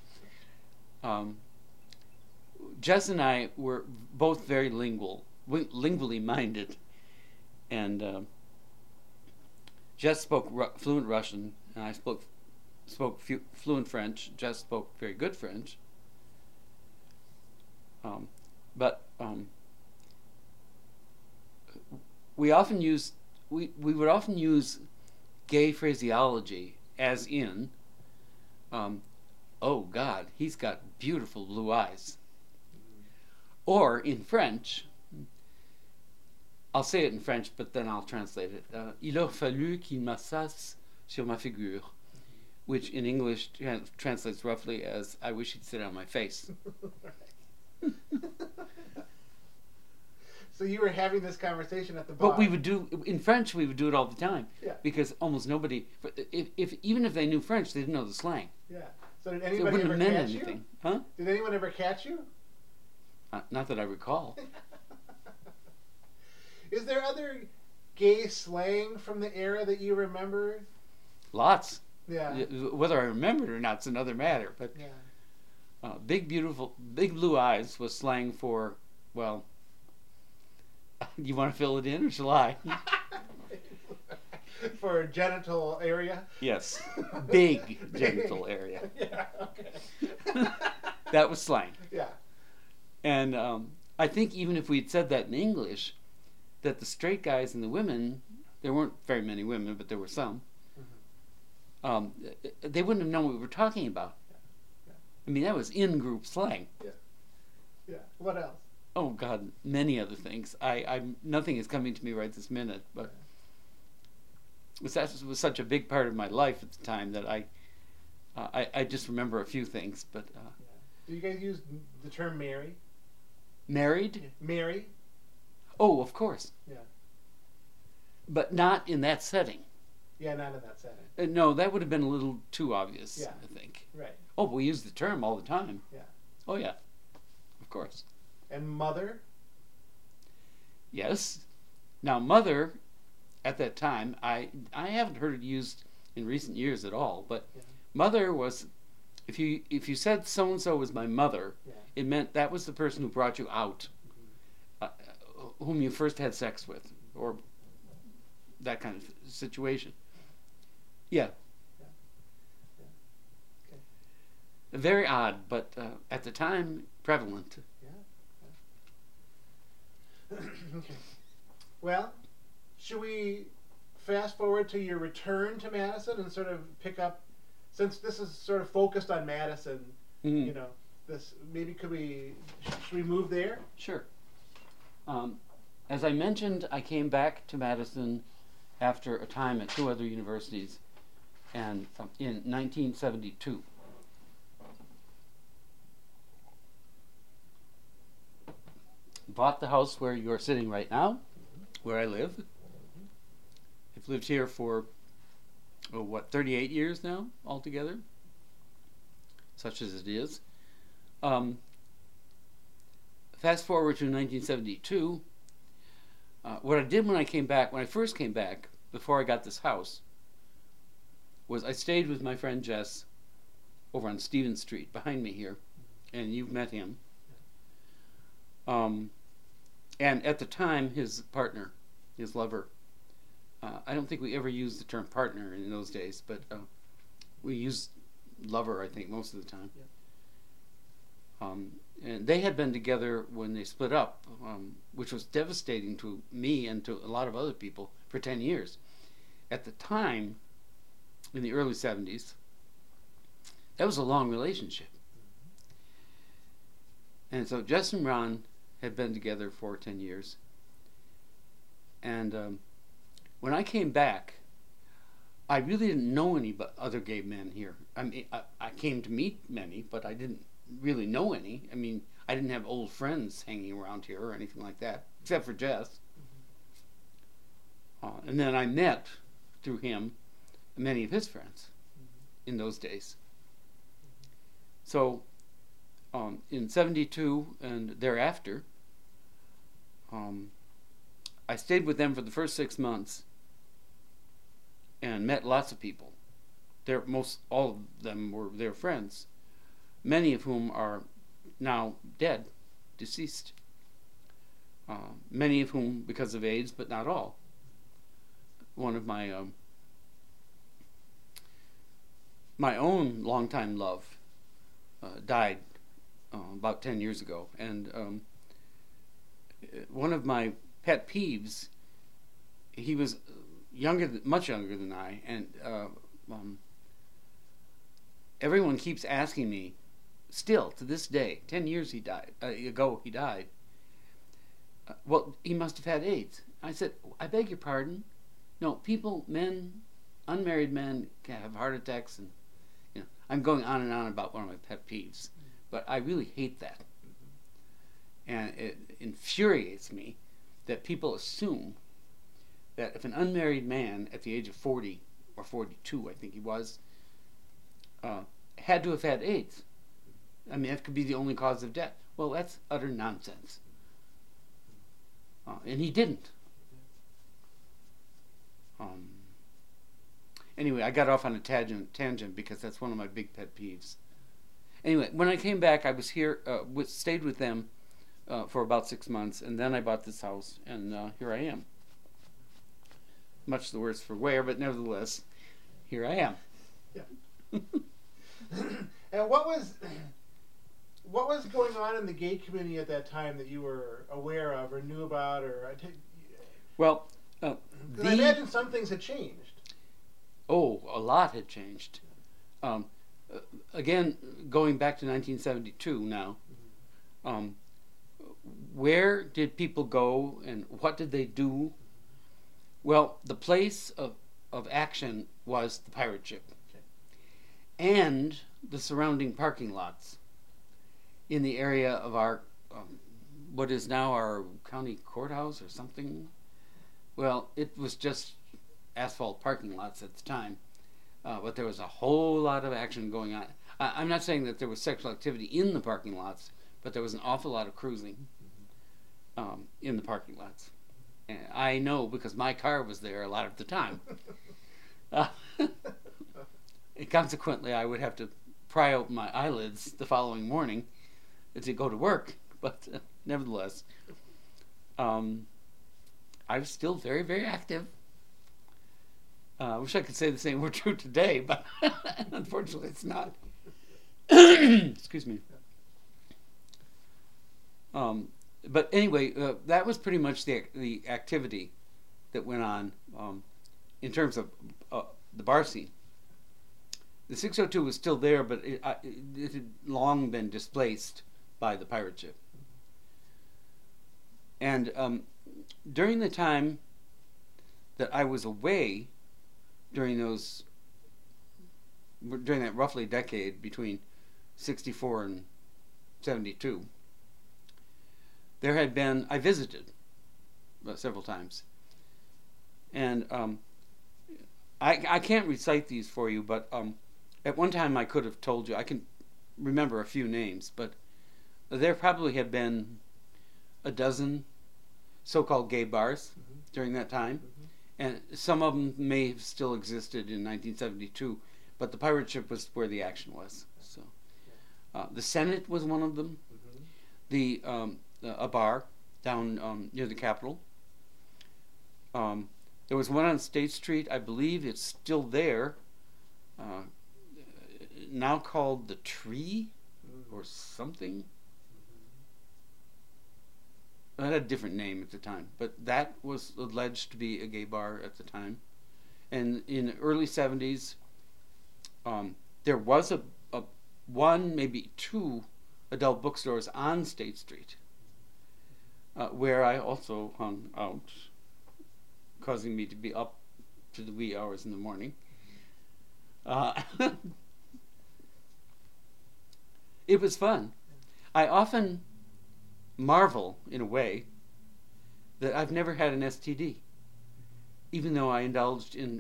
B: Jess and I were both very lingually minded, and Jess spoke fluent Russian, and I spoke fluent French. Jess spoke very good French, but we would often use gay phraseology, as in, "Oh God, he's got beautiful blue eyes," or in French. I'll say it in French, but then I'll translate it. Il a fallu qu'il m'assasse sur ma figure, which in English translates roughly as "I wish he'd sit on my face."
A: So you were having this conversation at the bar.
B: But we would do in French. We would do it all the time.
A: Yeah.
B: Because almost nobody, even if they knew French, they didn't know the slang.
A: Yeah. So did
B: So it
A: anybody
B: wouldn't
A: ever
B: have meant
A: catch
B: anything,
A: you?
B: huh?
A: Did anyone ever catch you?
B: Not that I recall.
A: Is there other gay slang from the era that you remember?
B: Lots.
A: Yeah.
B: Whether I remember it or not is another matter. But
A: Yeah.
B: big blue eyes was slang for, well. You want to fill it in, or shall I?
A: For genital area?
B: Yes. Big genital area.
A: Yeah, okay.
B: That was slang.
A: Yeah.
B: And I think even if we'd said that in English, that the straight guys and the women, there weren't very many women, but there were some, they wouldn't have known what we were talking about.
A: Yeah.
B: I mean, that was in-group slang.
A: Yeah. What else?
B: Oh God, many other things. Nothing is coming to me right this minute, but that was such a big part of my life at the time that I just remember a few things. But
A: do you guys use the term marry?
B: Married?
A: Marry?
B: Oh, of course.
A: Yeah.
B: But not in that setting.
A: Yeah, not in that setting.
B: No, that would have been a little too obvious.
A: Yeah.
B: I think.
A: Right.
B: Oh, but we use the term all the time.
A: Yeah.
B: Oh yeah, of course.
A: And mother?
B: Yes. Now, mother, at that time, I haven't heard it used in recent years at all. But mother was, if you said so and so was my mother, it meant that was the person who brought you out, whom you first had sex with, or that kind of situation. Yeah.
A: Okay.
B: Very odd, but at the time prevalent.
A: Okay. Well, should we fast forward to your return to Madison and sort of pick up, since this is sort of focused on Madison, you know, this maybe should we move there?
B: Sure. As I mentioned, I came back to Madison after a time at two other universities, and in 1972. Bought the house where you're sitting right now, where I live. I've lived here for, 38 years now altogether, such as it is. Fast forward to 1972. What I did when I first came back, before I got this house, was I stayed with my friend Jess over on Stevens Street, behind me here, and you've met him. And at the time, his partner, his lover, I don't think we ever used the term partner in those days, but we used lover, I think, most of the time.
A: Yeah.
B: And they had been together when they split up, which was devastating to me and to a lot of other people, for 10 years. At the time, in the early 70s, that was a long relationship. And so Jess and Ron had been together for 10 years. And when I came back, I really didn't know any but other gay men here. I mean, I came to meet many, but I didn't really know any. I mean, I didn't have old friends hanging around here or anything like that, except for Jess. And then I met, through him, many of his friends in those days. So in 72 and thereafter, I stayed with them for the first 6 months and met lots of people. All of them were their friends, many of whom are now dead, deceased. Many of whom because of AIDS, but not all. One of my my own longtime love died about 10 years ago, and one of my pet peeves, he was much younger than I, and everyone keeps asking me, still to this day, 10 years ago he died, well, he must have had AIDS. I said, I beg your pardon? No, men, unmarried men, can have heart attacks, and I'm going on and on about one of my pet peeves, but I really hate that. And it infuriates me that people assume that if an unmarried man at the age of 40 or 42, I think he was, had to have had AIDS. I mean, that could be the only cause of death. Well, that's utter nonsense. And he didn't. Anyway, I got off on a tangent because that's one of my big pet peeves. Anyway, when I came back, I was here, stayed with them for about 6 months, and then I bought this house, and here I am. Much the worse for wear, but nevertheless, here I am.
A: Yeah. And what was going on in the gay community at that time that you were aware of or knew about, or
B: well,
A: I imagine some things had changed.
B: Oh, a lot had changed. Again, going back to 1972 now, where did people go and what did they do? Well, the place of action was the pirate ship.
A: Okay.
B: And the surrounding parking lots in the area of our, what is now our county courthouse or something. Well, it was just asphalt parking lots at the time, but there was a whole lot of action going on. I'm not saying that there was sexual activity in the parking lots, but there was an awful lot of cruising in the parking lots. And I know because my car was there a lot of the time. And consequently, I would have to pry open my eyelids the following morning to go to work. But nevertheless, I was still very, very active. I wish I could say the same were true today, but unfortunately it's not. Excuse me. But anyway, that was pretty much the activity that went on in terms of the bar scene. The 602 was still there, but it had long been displaced by the pirate ship. And during the time that I was away, during that roughly decade between 64 and 72, I visited several times. And I can't recite these for you, but at one time I could have told you, I can remember a few names, but there probably had been a dozen so-called gay bars during that time. And some of them may have still existed in 1972, but the pirate ship was where the action was. So, the Senate was one of them. A bar down near the Capitol. There was one on State Street. I believe it's still there. now called the Tree or something. It had a different name at the time, but that was alleged to be a gay bar at the time. And in the early 70s, there was a one, maybe two adult bookstores on State Street, where I also hung out, causing me to be up to the wee hours in the morning. It was fun. I often marvel, in a way, that I've never had an STD, even though I indulged in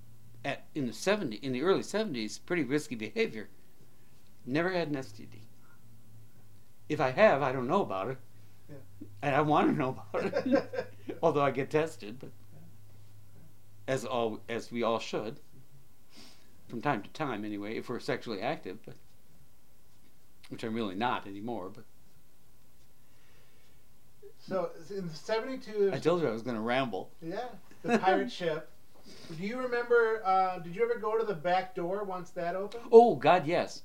B: the early 70s, pretty risky behavior. Never had an STD. If I have, I don't know about it, and I want to know about it. Although I get tested, but as we all should, from time to time, anyway, if we're sexually active, but which I'm really not anymore. But
A: so in '72,
B: I told you I was going to ramble.
A: Yeah, the pirate ship. Do you remember? Did you ever go to the back door once that opened?
B: Oh God, yes.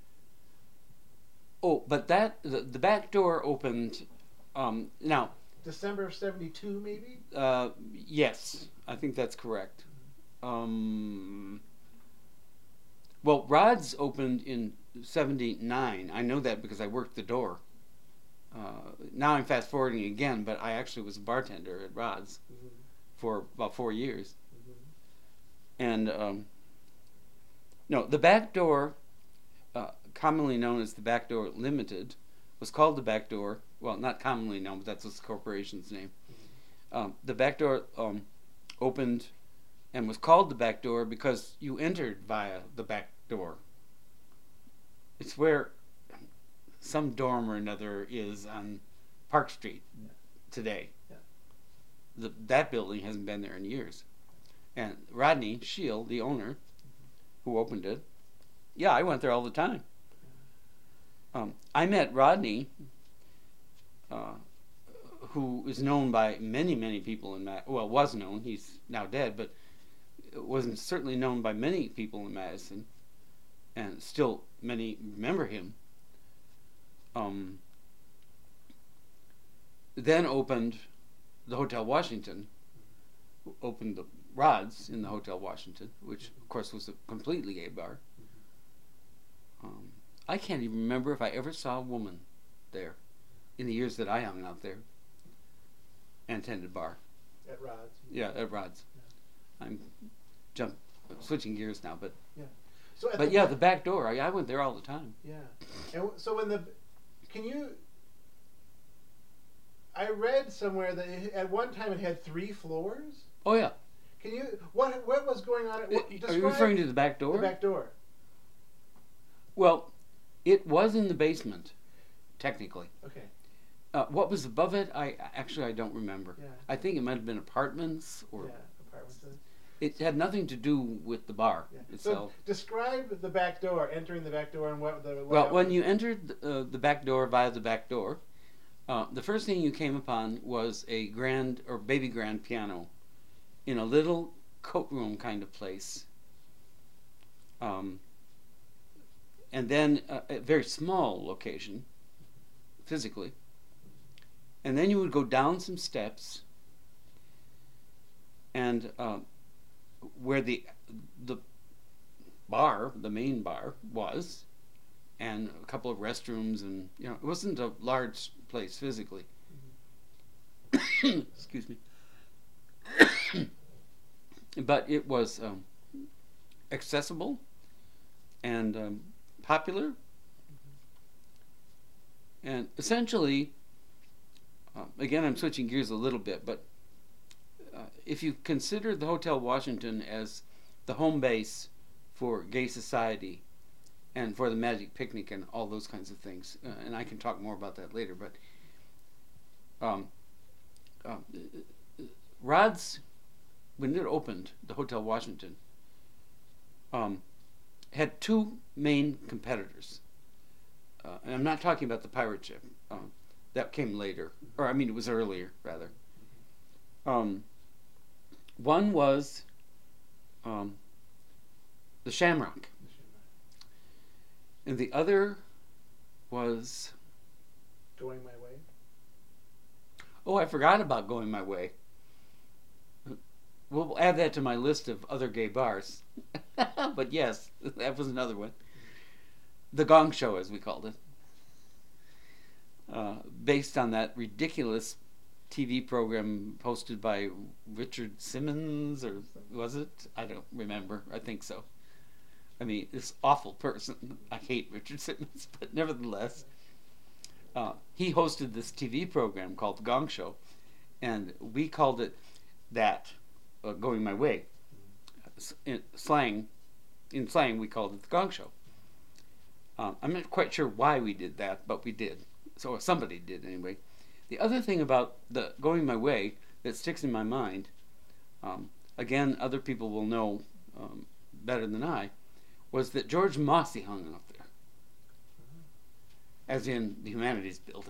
B: Oh, but the back door opened. Now.
A: December of '72, maybe.
B: Yes, I think that's correct. Well, Rod's opened in '79. I know that because I worked the door. Now I'm fast forwarding again, but I actually was a bartender at Rod's for about 4 years. And no, the back door, commonly known as the Back Door Limited, was called the Back Door. Well, not commonly known, but that's the corporation's name. The back door opened and was called the back door because you entered via the back door. It's where some dorm or another is on Park Street today. Yeah. That building hasn't been there in years. And Rodney Shield, the owner, who opened it, yeah, I went there all the time. I met Rodney, who is known by many people in Madison. Well, was known. He's now dead, but wasn't certainly known by many people in Madison, and still many remember him. Then opened the Hotel Washington. Opened the Rod's in the Hotel Washington, which of course was a completely gay bar. I can't even remember if I ever saw a woman there in the years that I hung out there and tended bar.
A: At Rod's.
B: Yeah, at Rod's. Yeah. I'm switching gears now, but
A: yeah. So
B: the back door. I went there all the time.
A: Yeah, and so I read somewhere that at one time it had 3 floors.
B: Oh yeah.
A: Can you what was going on?
B: Are you referring to the back door?
A: The back door.
B: Well, it was in the basement, technically.
A: Okay.
B: What was above it? I don't remember.
A: Yeah.
B: I think it might have been apartments or.
A: Yeah, apartments.
B: It had nothing to do with the bar itself.
A: So describe the back door, entering the back door, and what the.
B: Well, when you entered the back door via the back door, the first thing you came upon was a grand or baby grand piano, in a little coat room kind of place. And then a very small location, physically. And then you would go down some steps, and where the bar, the main bar, was, and a couple of restrooms, and it wasn't a large place physically. Excuse me. But it was accessible and popular, and essentially, again, I'm switching gears a little bit, but if you consider the Hotel Washington as the home base for gay society and for the Magic Picnic and all those kinds of things, and I can talk more about that later, but Rod's, when it opened, the Hotel Washington, had 2 main competitors. And I'm not talking about the pirate ship. That came later. Or, it was earlier, rather. One was the Shamrock. And the other was,
A: Going My Way.
B: oh, I forgot about Going My Way. We'll add that to my list of other gay bars. But yes, that was another one. The Gong Show, as we called it. Based on that ridiculous TV program hosted by Richard Simmons, or was it? I don't remember. I think so. I mean, this awful person. I hate Richard Simmons, but nevertheless, he hosted this TV program called The Gong Show, and we called it that, Going My Way. In slang, we called it The Gong Show. I'm not quite sure why we did that, but we did. So somebody did anyway. The other thing about the Going My Way that sticks in my mind, again, other people will know better than I, was that George Mossey hung out there, as in the Humanities Building.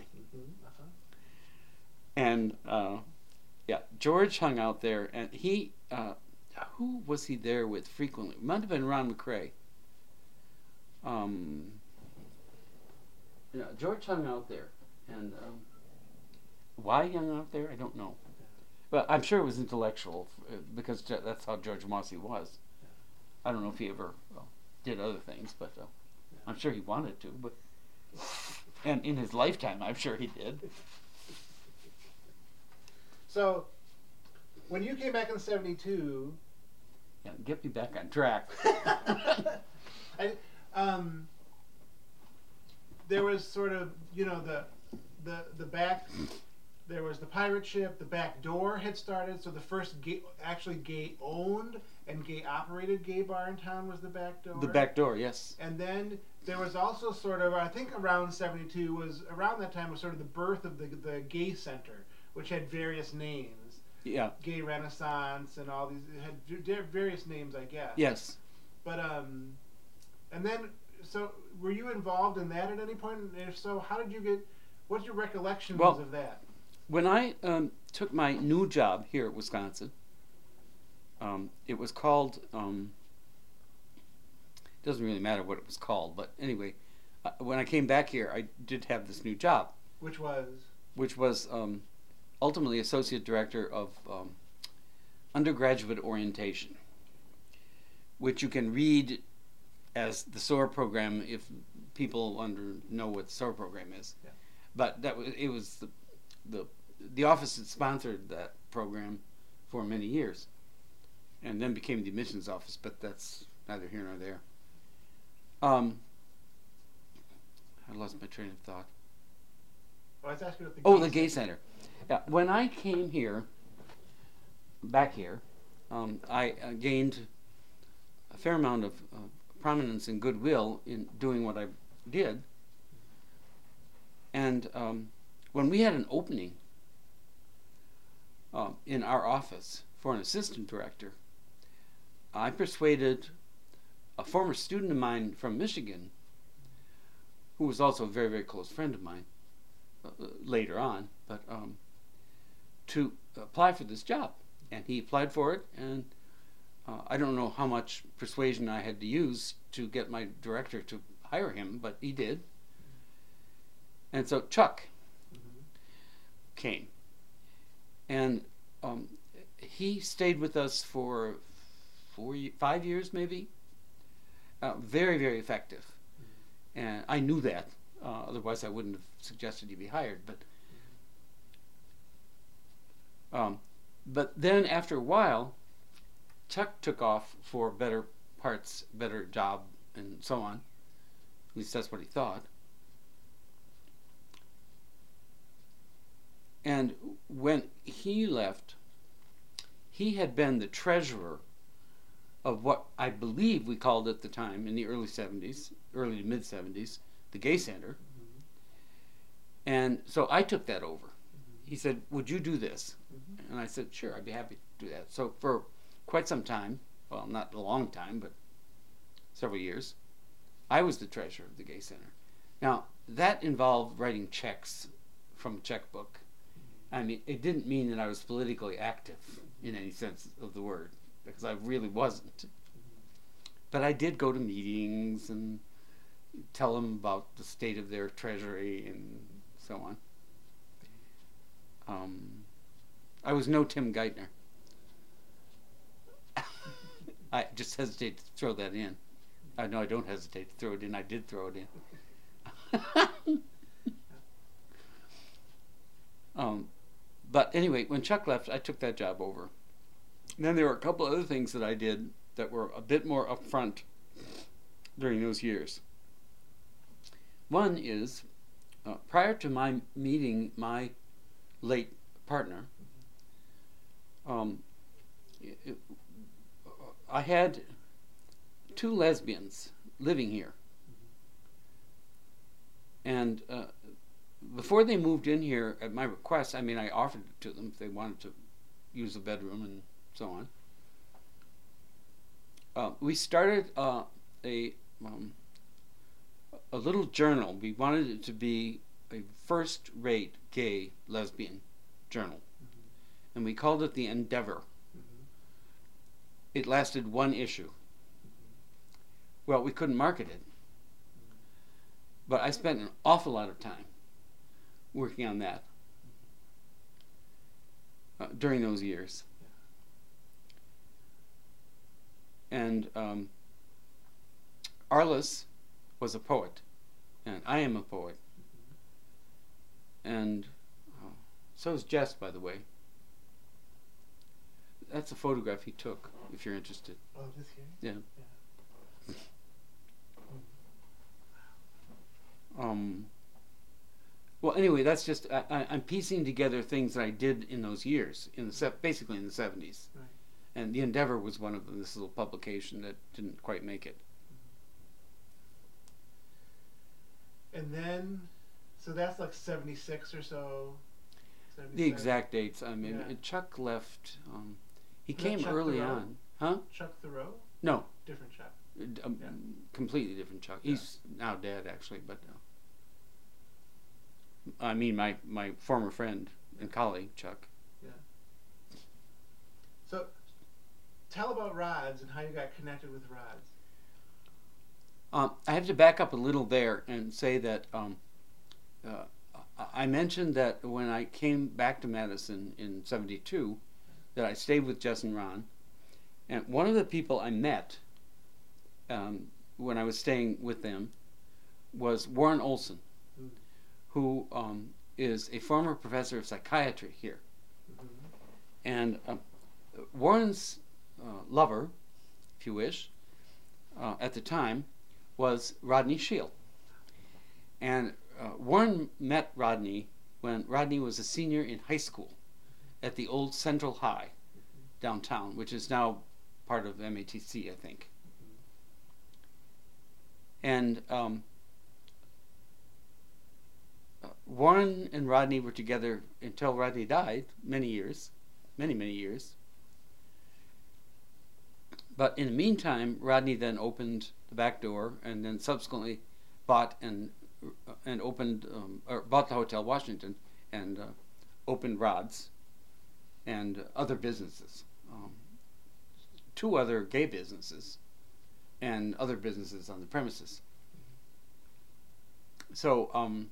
B: And yeah, George hung out there, and he, who was he there with frequently? It might have been Ron McRae. Yeah, George hung out there, and why he hung out there, I don't know. But I'm sure it was intellectual, because that's how George Mossey was. I don't know if he ever did other things, but I'm sure he wanted to. But and in his lifetime, I'm sure he did.
A: So, when you came back in '72,
B: yeah, get me back on track.
A: There was sort of, the back. There was the pirate ship. The back door had started. So the first actually gay-owned and gay-operated gay bar in town was the Back Door.
B: The Back Door, yes.
A: And then there was also sort of, I think around '72 was around that time was sort of the birth of the Gay Center, which had various names.
B: Yeah.
A: Gay Renaissance and all these. It had various names, I guess.
B: Yes.
A: But and then, so were you involved in that at any point? And if so, how did you get? What's your recollections of that?
B: When I took my new job here at Wisconsin, it was called. It doesn't really matter what it was called, but anyway, when I came back here, I did have this new job,
A: Which was
B: ultimately associate director of undergraduate orientation, which you can read as the SOAR program if people know what the SOAR program is.
A: Yeah.
B: But it was the office that sponsored that program for many years, and then became the admissions office. But that's neither here nor there. I lost my train of thought.
A: I was asking about
B: the Gay Center. Yeah, when I came back here, I gained a fair amount of prominence and goodwill in doing what I did. And when we had an opening in our office for an assistant director, I persuaded a former student of mine from Michigan, who was also a very, very close friend of mine later on, but to apply for this job. And he applied for it, and I don't know how much persuasion I had to use to get my director to hire him, but he did. And so Chuck came, and he stayed with us for 5 years, maybe. Very, very effective, and I knew that. Otherwise, I wouldn't have suggested he be hired. But then after a while, Chuck took off for better parts, better job, and so on. At least that's what he thought. And when he left, he had been the treasurer of what I believe we called at the time, in the early 70s, early to mid 70s, the Gay Center. And so I took that over. He said, "Would you do this?" And I said, "Sure, I'd be happy to do that." So for quite some time, well, not a long time, but several years, I was the treasurer of the Gay Center. Now, that involved writing checks from a checkbook. I mean, it didn't mean that I was politically active in any sense of the word, because I really wasn't. But I did go to meetings and, tell them about the state of their treasury and so on. I was no Tim Geithner. I just hesitate to throw that in. No, I don't hesitate to throw it in. I did throw it in. But anyway, when Chuck left, I took that job over. And then there were a couple other things that I did that were a bit more upfront during those years. One is, prior to my meeting my late partner, I had 2 lesbians living here. And before they moved in here, at my request, I mean, I offered it to them if they wanted to use the bedroom and so on. We started a little journal. We wanted it to be a first-rate gay lesbian journal, and we called it The Endeavor. It lasted 1 issue. Well, we couldn't market it, but I spent an awful lot of time working on that during those years. And Arliss was a poet, and I am a poet. And so is Jess, by the way. That's a photograph he took, if you're interested.
A: Oh, this here?
B: Yeah. Well, anyway, that's just I'm piecing together things that I did in those years, basically in the 70s.
A: Right.
B: And The Endeavor was one of them, this little publication that didn't quite make it.
A: And then, so that's like 76 or so? 77?
B: The exact dates, I mean,
A: Yeah.
B: Chuck left, he
A: Was that
B: came
A: Chuck
B: early
A: Thoreau?
B: on. Huh?
A: Chuck Thoreau?
B: No.
A: Different Chuck.
B: Yeah. Completely different Chuck.
A: Yeah.
B: He's now dead, actually, but I mean my former friend and colleague, Chuck.
A: Yeah. So, tell about Rods and how you got connected with Rods.
B: I have to back up a little there and say that I mentioned that when I came back to Madison in '72, that I stayed with Jess and Ron, and one of the people I met when I was staying with them was Warren Olson, who is a former professor of psychiatry here. And Warren's lover, if you wish, at the time, was Rodney Shield. And Warren met Rodney when Rodney was a senior in high school at the old Central High downtown, which is now part of MATC, I think. And Warren and Rodney were together until Rodney died, many years. But in the meantime, Rodney then opened the back door and then subsequently bought and opened, or bought the Hotel Washington and opened Rods and other businesses. 2 other gay businesses and other businesses on the premises. So,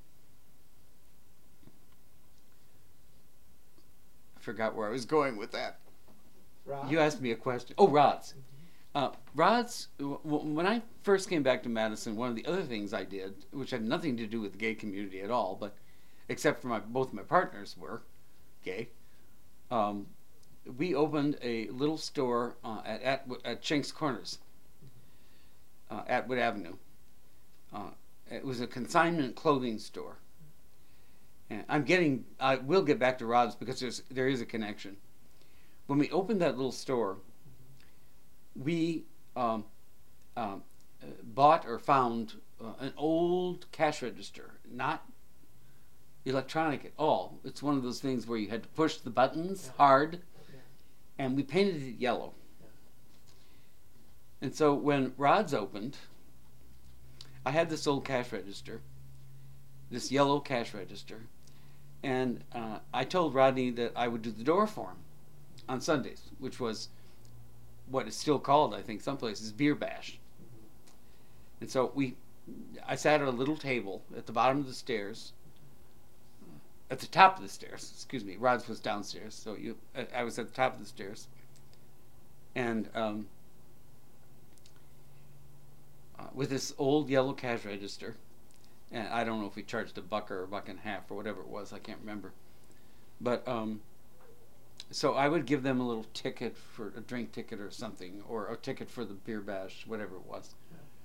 B: I forgot where I was going with that.
A: Rods?
B: You asked me a question. Oh, Rods. Rods, when I first came back to Madison, one of the other things I did, which had nothing to do with the gay community at all, but except for both my partners were gay, we opened a little store at Chink's Corners, Atwood Avenue. It was a consignment clothing store. And I will get back to Rods because there is a connection. When we opened that little store, we bought or found an old cash register, not electronic at all. It's one of those things where you had to push the buttons hard, and we painted it yellow. And so when Rods opened, I had this old cash register, this yellow cash register, and I told Rodney that I would do the door for him on Sundays, which was what is still called, I think, some places, Beer Bash. And so we I sat at a little table at the bottom of the stairs, at the top of the stairs. Excuse me, Rod's was downstairs, so I was at the top of the stairs, and with this old yellow cash register, and I don't know if we charged $1 or $1.50 or whatever it was. I can't remember, but so I would give them a little ticket for a drink ticket or something, or a ticket for the beer bash, whatever it was.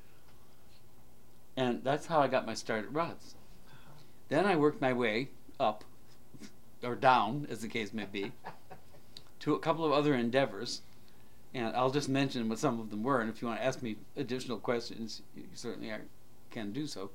B: And that's how I got my start at Rod's. Then I worked my way up, or down, as the case may be, to a couple of other endeavors. And I'll just mention what some of them were, and if you want to ask me additional questions, you certainly can do so.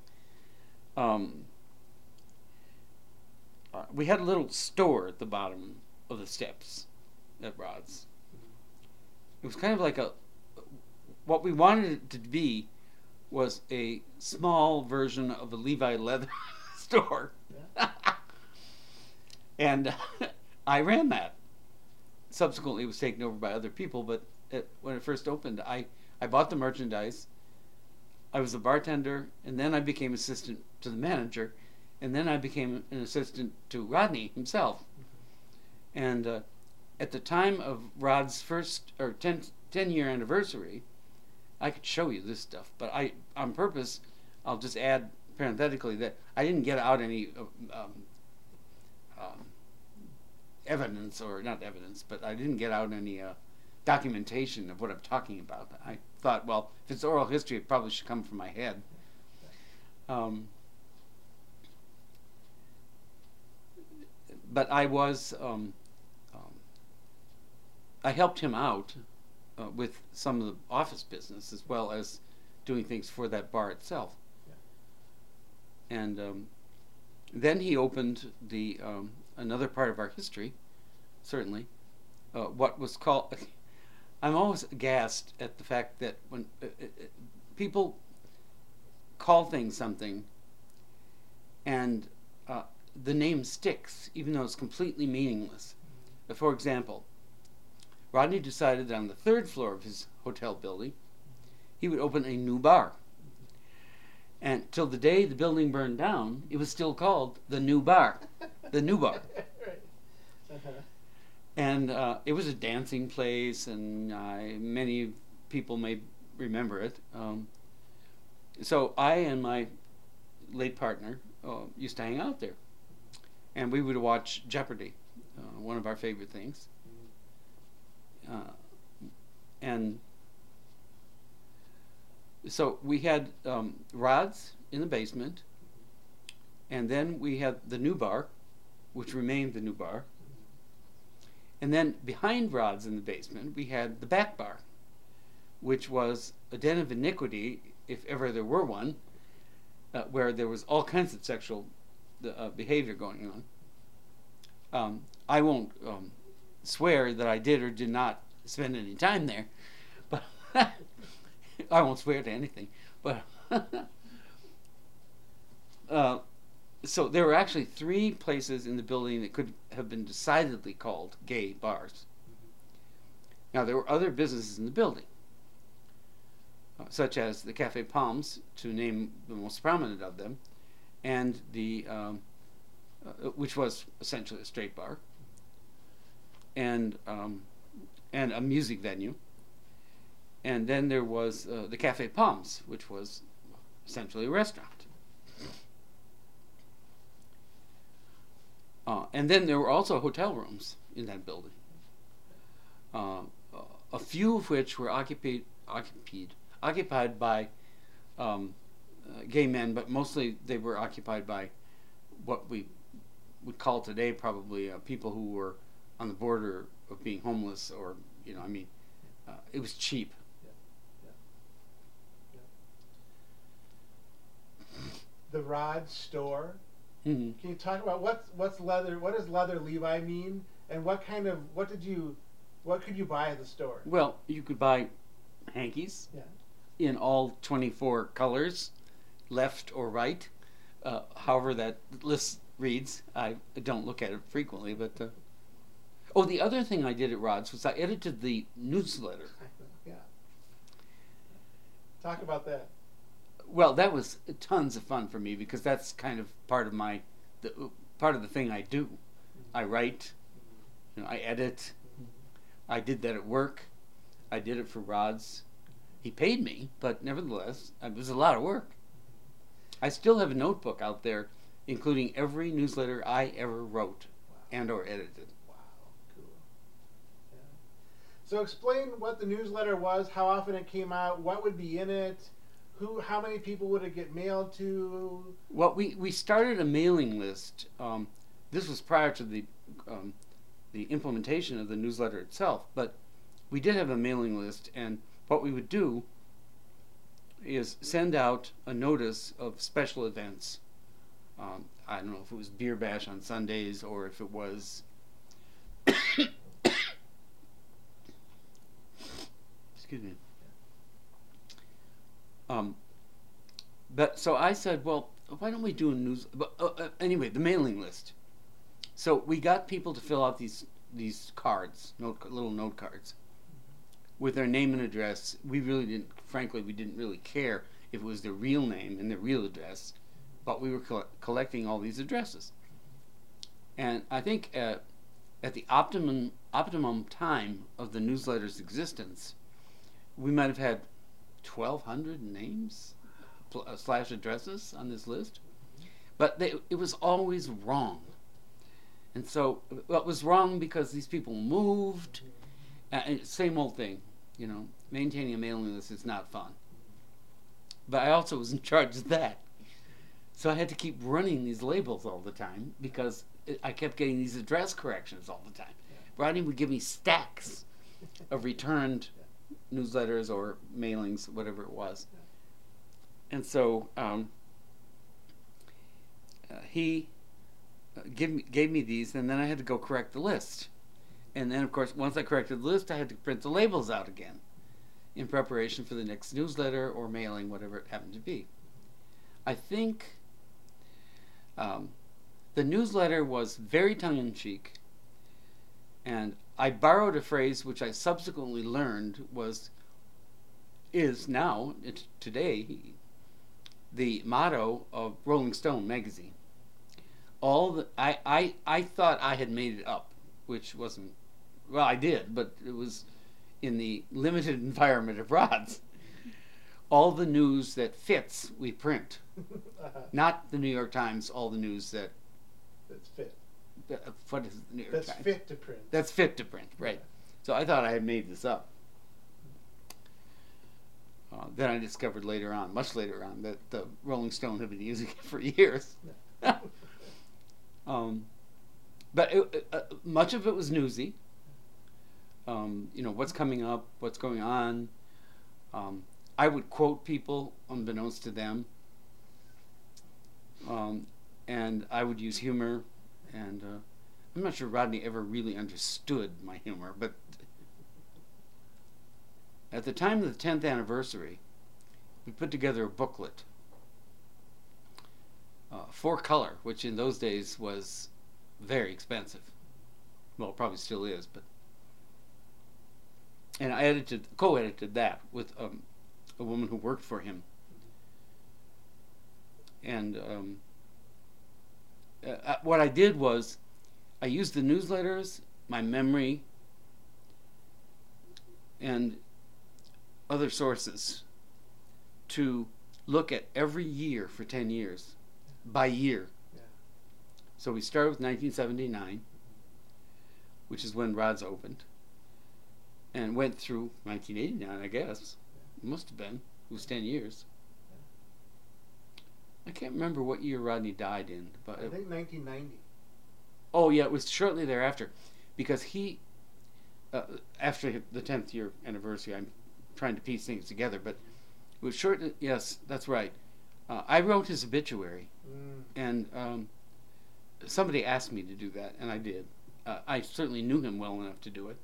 B: We had a little store at the bottom of the steps at Rod's. It was kind of like what we wanted it to be was a small version of a Levi leather store. Yeah. And I ran that. Subsequently, it was taken over by other people, but when it first opened, I bought the merchandise. I was a bartender, and then I became assistant to the manager, and then I became an assistant to Rodney himself. And at the time of Rod's first or 10-year anniversary, I could show you this stuff, but on purpose, I'll just add parenthetically that I didn't get out any evidence, or not evidence, but I didn't get out any documentation of what I'm talking about. I thought, well, if it's oral history, it probably should come from my head. But I was, I helped him out with some of the office business, as well as doing things for that bar itself. Yeah. And then he opened the another part of our history, certainly, what was called. I'm always aghast at the fact that when people call things something, and the name sticks, even though it's completely meaningless. For example, Rodney decided that on the 3rd floor of his hotel building, he would open a new bar. And till the day the building burned down, it was still called the New Bar. The New Bar. Right. Uh-huh. And it was a dancing place, and many people may remember it. So I and my late partner used to hang out there. And we would watch Jeopardy, one of our favorite things. And so we had Rod's in the basement, and then we had the New Bar, which remained the New Bar. And then behind Rod's in the basement, we had the Back Bar, which was a den of iniquity, if ever there were one, where there was all kinds of sexual behavior going on. I won't swear that I did or did not spend any time there, but I won't swear to anything. But so there were actually 3 places in the building that could have been decidedly called gay bars. Now there were other businesses in the building, such as the Cafe Palms, to name the most prominent of them, and the which was essentially a straight bar, and a music venue. And then there was the Cafe Palms, which was essentially a restaurant. And then there were also hotel rooms in that building, a few of which were occupied by gay men, but mostly they were occupied by what we would call today probably people who were on the border of being homeless, or, it was cheap.
A: The Rod's store.
B: Mm-hmm.
A: Can you talk about what's leather? What does leather Levi mean, and what could you buy at the store?
B: Well, you could buy hankies in all 24 colors, left or right, however that list reads. I don't look at it frequently, but the other thing I did at Rod's was I edited the newsletter.
A: Yeah. Talk about that.
B: Well, that was tons of fun for me because that's kind of part of part of the thing I do. I write, I edit. I did that at work. I did it for Rods. He paid me, but nevertheless, it was a lot of work. I still have a notebook out there, including every newsletter I ever wrote and or edited.
A: Wow, cool. Yeah. So explain what the newsletter was, how often it came out, what would be in it, how many people would it get mailed to?
B: Well, we started a mailing list. This was prior to the implementation of the newsletter itself, but we did have a mailing list, and what we would do is send out a notice of special events. I don't know if it was Beer Bash on Sundays or if it was excuse me. But so I said, well, why don't we do a news? Anyway, the mailing list. So we got people to fill out these cards, little note cards, with their name and address. We really didn't, frankly, we didn't really care if it was their real name and their real address, but we were collecting all these addresses. And I think at the optimum time of the newsletter's existence, we might have had 1,200 names / addresses on this list, but it was always wrong. And so it was wrong because these people moved. Same old thing, maintaining a mailing list is not fun. But I also was in charge of that. So I had to keep running these labels all the time because I kept getting these address corrections all the time. Rodney would give me stacks of returned newsletters or mailings, whatever it was. And so he gave me these, and then I had to go correct the list. And then, of course, once I corrected the list, I had to print the labels out again in preparation for the next newsletter or mailing, whatever it happened to be. I think the newsletter was very tongue-in-cheek, and I borrowed a phrase which I subsequently learned is now, today, the motto of Rolling Stone magazine. I thought I had made it up, which wasn't, well, I did, but it was in the limited environment of Rods. All the news that fits, we print. Not the New York Times, all the news that's
A: fit.
B: What is the New York
A: Times?
B: That's
A: fit to print.
B: That's fit to print, right. So I thought I had made this up. Then I discovered later on, much later on, that the Rolling Stone had been using it for years. But much of it was newsy. What's coming up, what's going on. I would quote people unbeknownst to them. And I would use humor. And I'm not sure Rodney ever really understood my humor, but at the time of the 10th anniversary, we put together a booklet, 4-color, which in those days was very expensive. Well, it probably still is, but. And I co-edited that with a woman who worked for him. And what I did was, I used the newsletters, my memory, and other sources to look at every year for 10 years, by year. Yeah. So we started with 1979, which is when Rods opened, and went through 1989, I guess. It must have been. It was 10 years. I can't remember what year Rodney died in. But
A: I think 1990.
B: Oh, yeah, it was shortly thereafter, because he, after the 10th year anniversary, I'm trying to piece things together, but it was shortly, yes, that's right. I wrote his obituary, and somebody asked me to do that, and I did. I certainly knew him well enough to do it.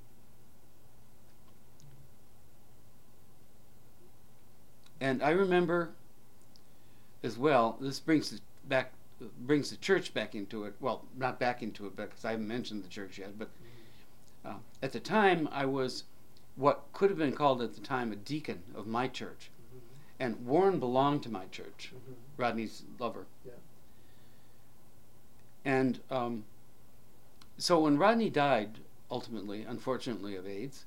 B: And I remember as well, this brings the church back into it. Well, not back into it, because I haven't mentioned the church yet, but at the time I was what could have been called at the time a deacon of my church. And Warren belonged to my church,
A: Mm-hmm.
B: Rodney's lover.
A: Yeah.
B: And so when Rodney died, ultimately, unfortunately, of AIDS,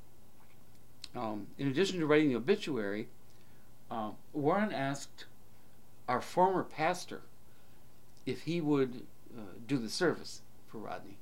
B: in addition to writing the obituary, Warren asked our former pastor if he would do the service for Rodney.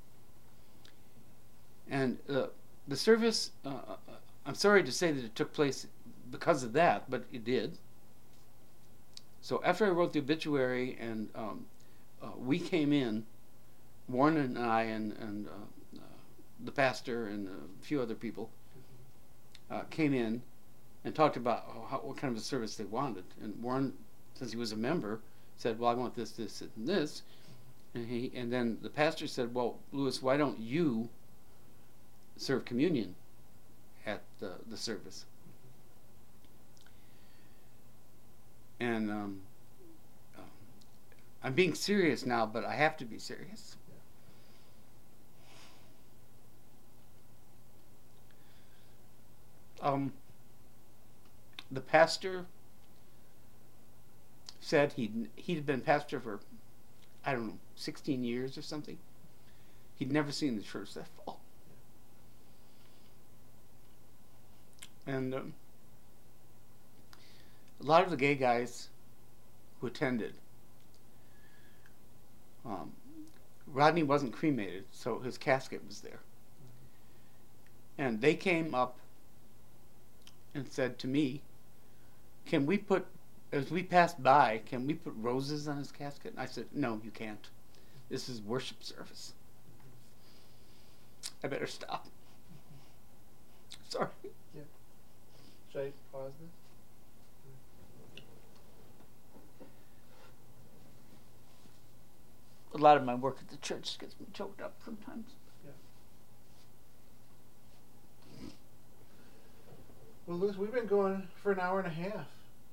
B: And the service, I'm sorry to say that it took place because of that, but it did. So after I wrote the obituary and we came in, Warren and I and the pastor and a few other people came in and talked about what kind of a service they wanted. And Warren, since he was a member, said, well, I want this, this, and this. And then the pastor said, well, Louis, why don't you serve communion at the service? And I'm being serious now, but I have to be serious. The pastor said he'd been pastor for, I don't know, 16 years or something. He'd never seen the church that full. And a lot of the gay guys who attended, Rodney wasn't cremated, so his casket was there. And they came up and said to me, can we put, as we passed by, can we put roses on his casket? And I said, no, you can't. This is worship service. I better stop. Sorry.
A: Yeah. Should I pause this?
B: A lot of my work at the church gets me choked up sometimes.
A: Well, Louis, we've been going for an hour and a half.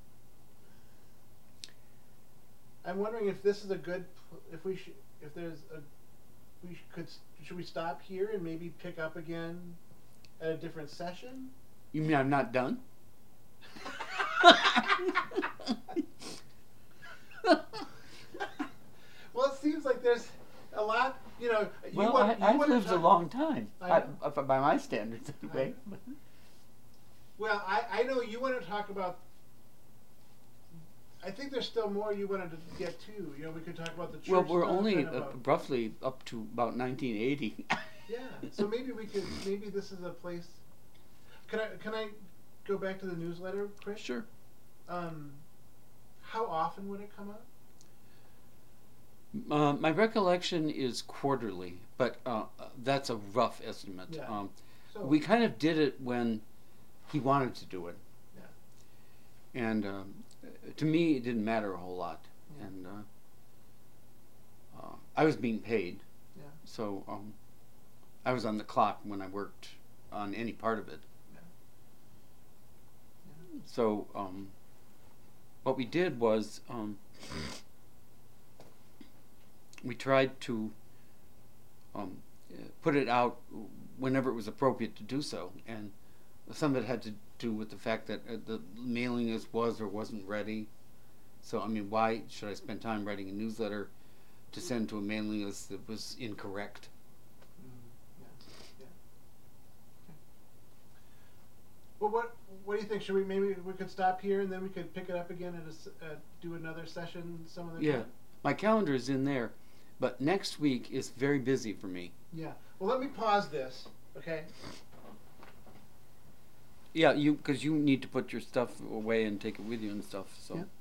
A: I'm wondering if this is a good, should we stop here and maybe pick up again at a different session?
B: You mean I'm not done?
A: Well, it seems like there's a lot,
B: I've lived a long time, by my standards anyway.
A: Well, I know you want to talk about, I think there's still more you wanted to get to. We could talk about the church.
B: Well, we're only roughly up to about 1980.
A: Yeah, so maybe this is a place. Can I go back to the newsletter, Chris?
B: Sure.
A: How often would it come out?
B: My recollection is quarterly, but that's a rough estimate.
A: Yeah.
B: We kind of did it when he wanted to do it.
A: Yeah.
B: And to me, it didn't matter a whole lot.
A: Yeah.
B: And I was being paid.
A: Yeah.
B: So I was on the clock when I worked on any part of it.
A: Yeah. Yeah.
B: So what we did was we tried to put it out whenever it was appropriate to do so, and some of it had to do with the fact that the mailing list was or wasn't ready. So I mean, why should I spend time writing a newsletter to send to a mailing list that was incorrect?
A: Yeah. Okay. Well, what do you think? Should we could stop here and then we could pick it up again and do another session some other time?
B: My calendar is in there, but next week is very busy for me.
A: Yeah. Well, let me pause this. Okay.
B: Yeah, because you need to put your stuff away and take it with you and stuff. So.
A: Yeah.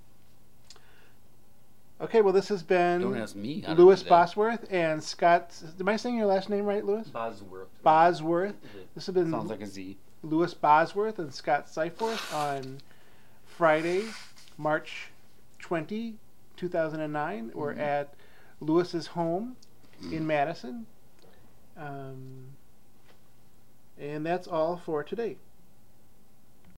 A: Okay, well, this has been
B: Don't ask me how
A: Louis
B: to do that.
A: Bosworth and Scott. Am I saying your last name right, Louis?
B: Bosworth.
A: Bosworth. This has been
B: Sounds like a Z.
A: Louis Bosworth and Scott Seifforth on Friday, March 20, 2009. Mm-hmm. We're at Louis's home in Madison. And that's all for today.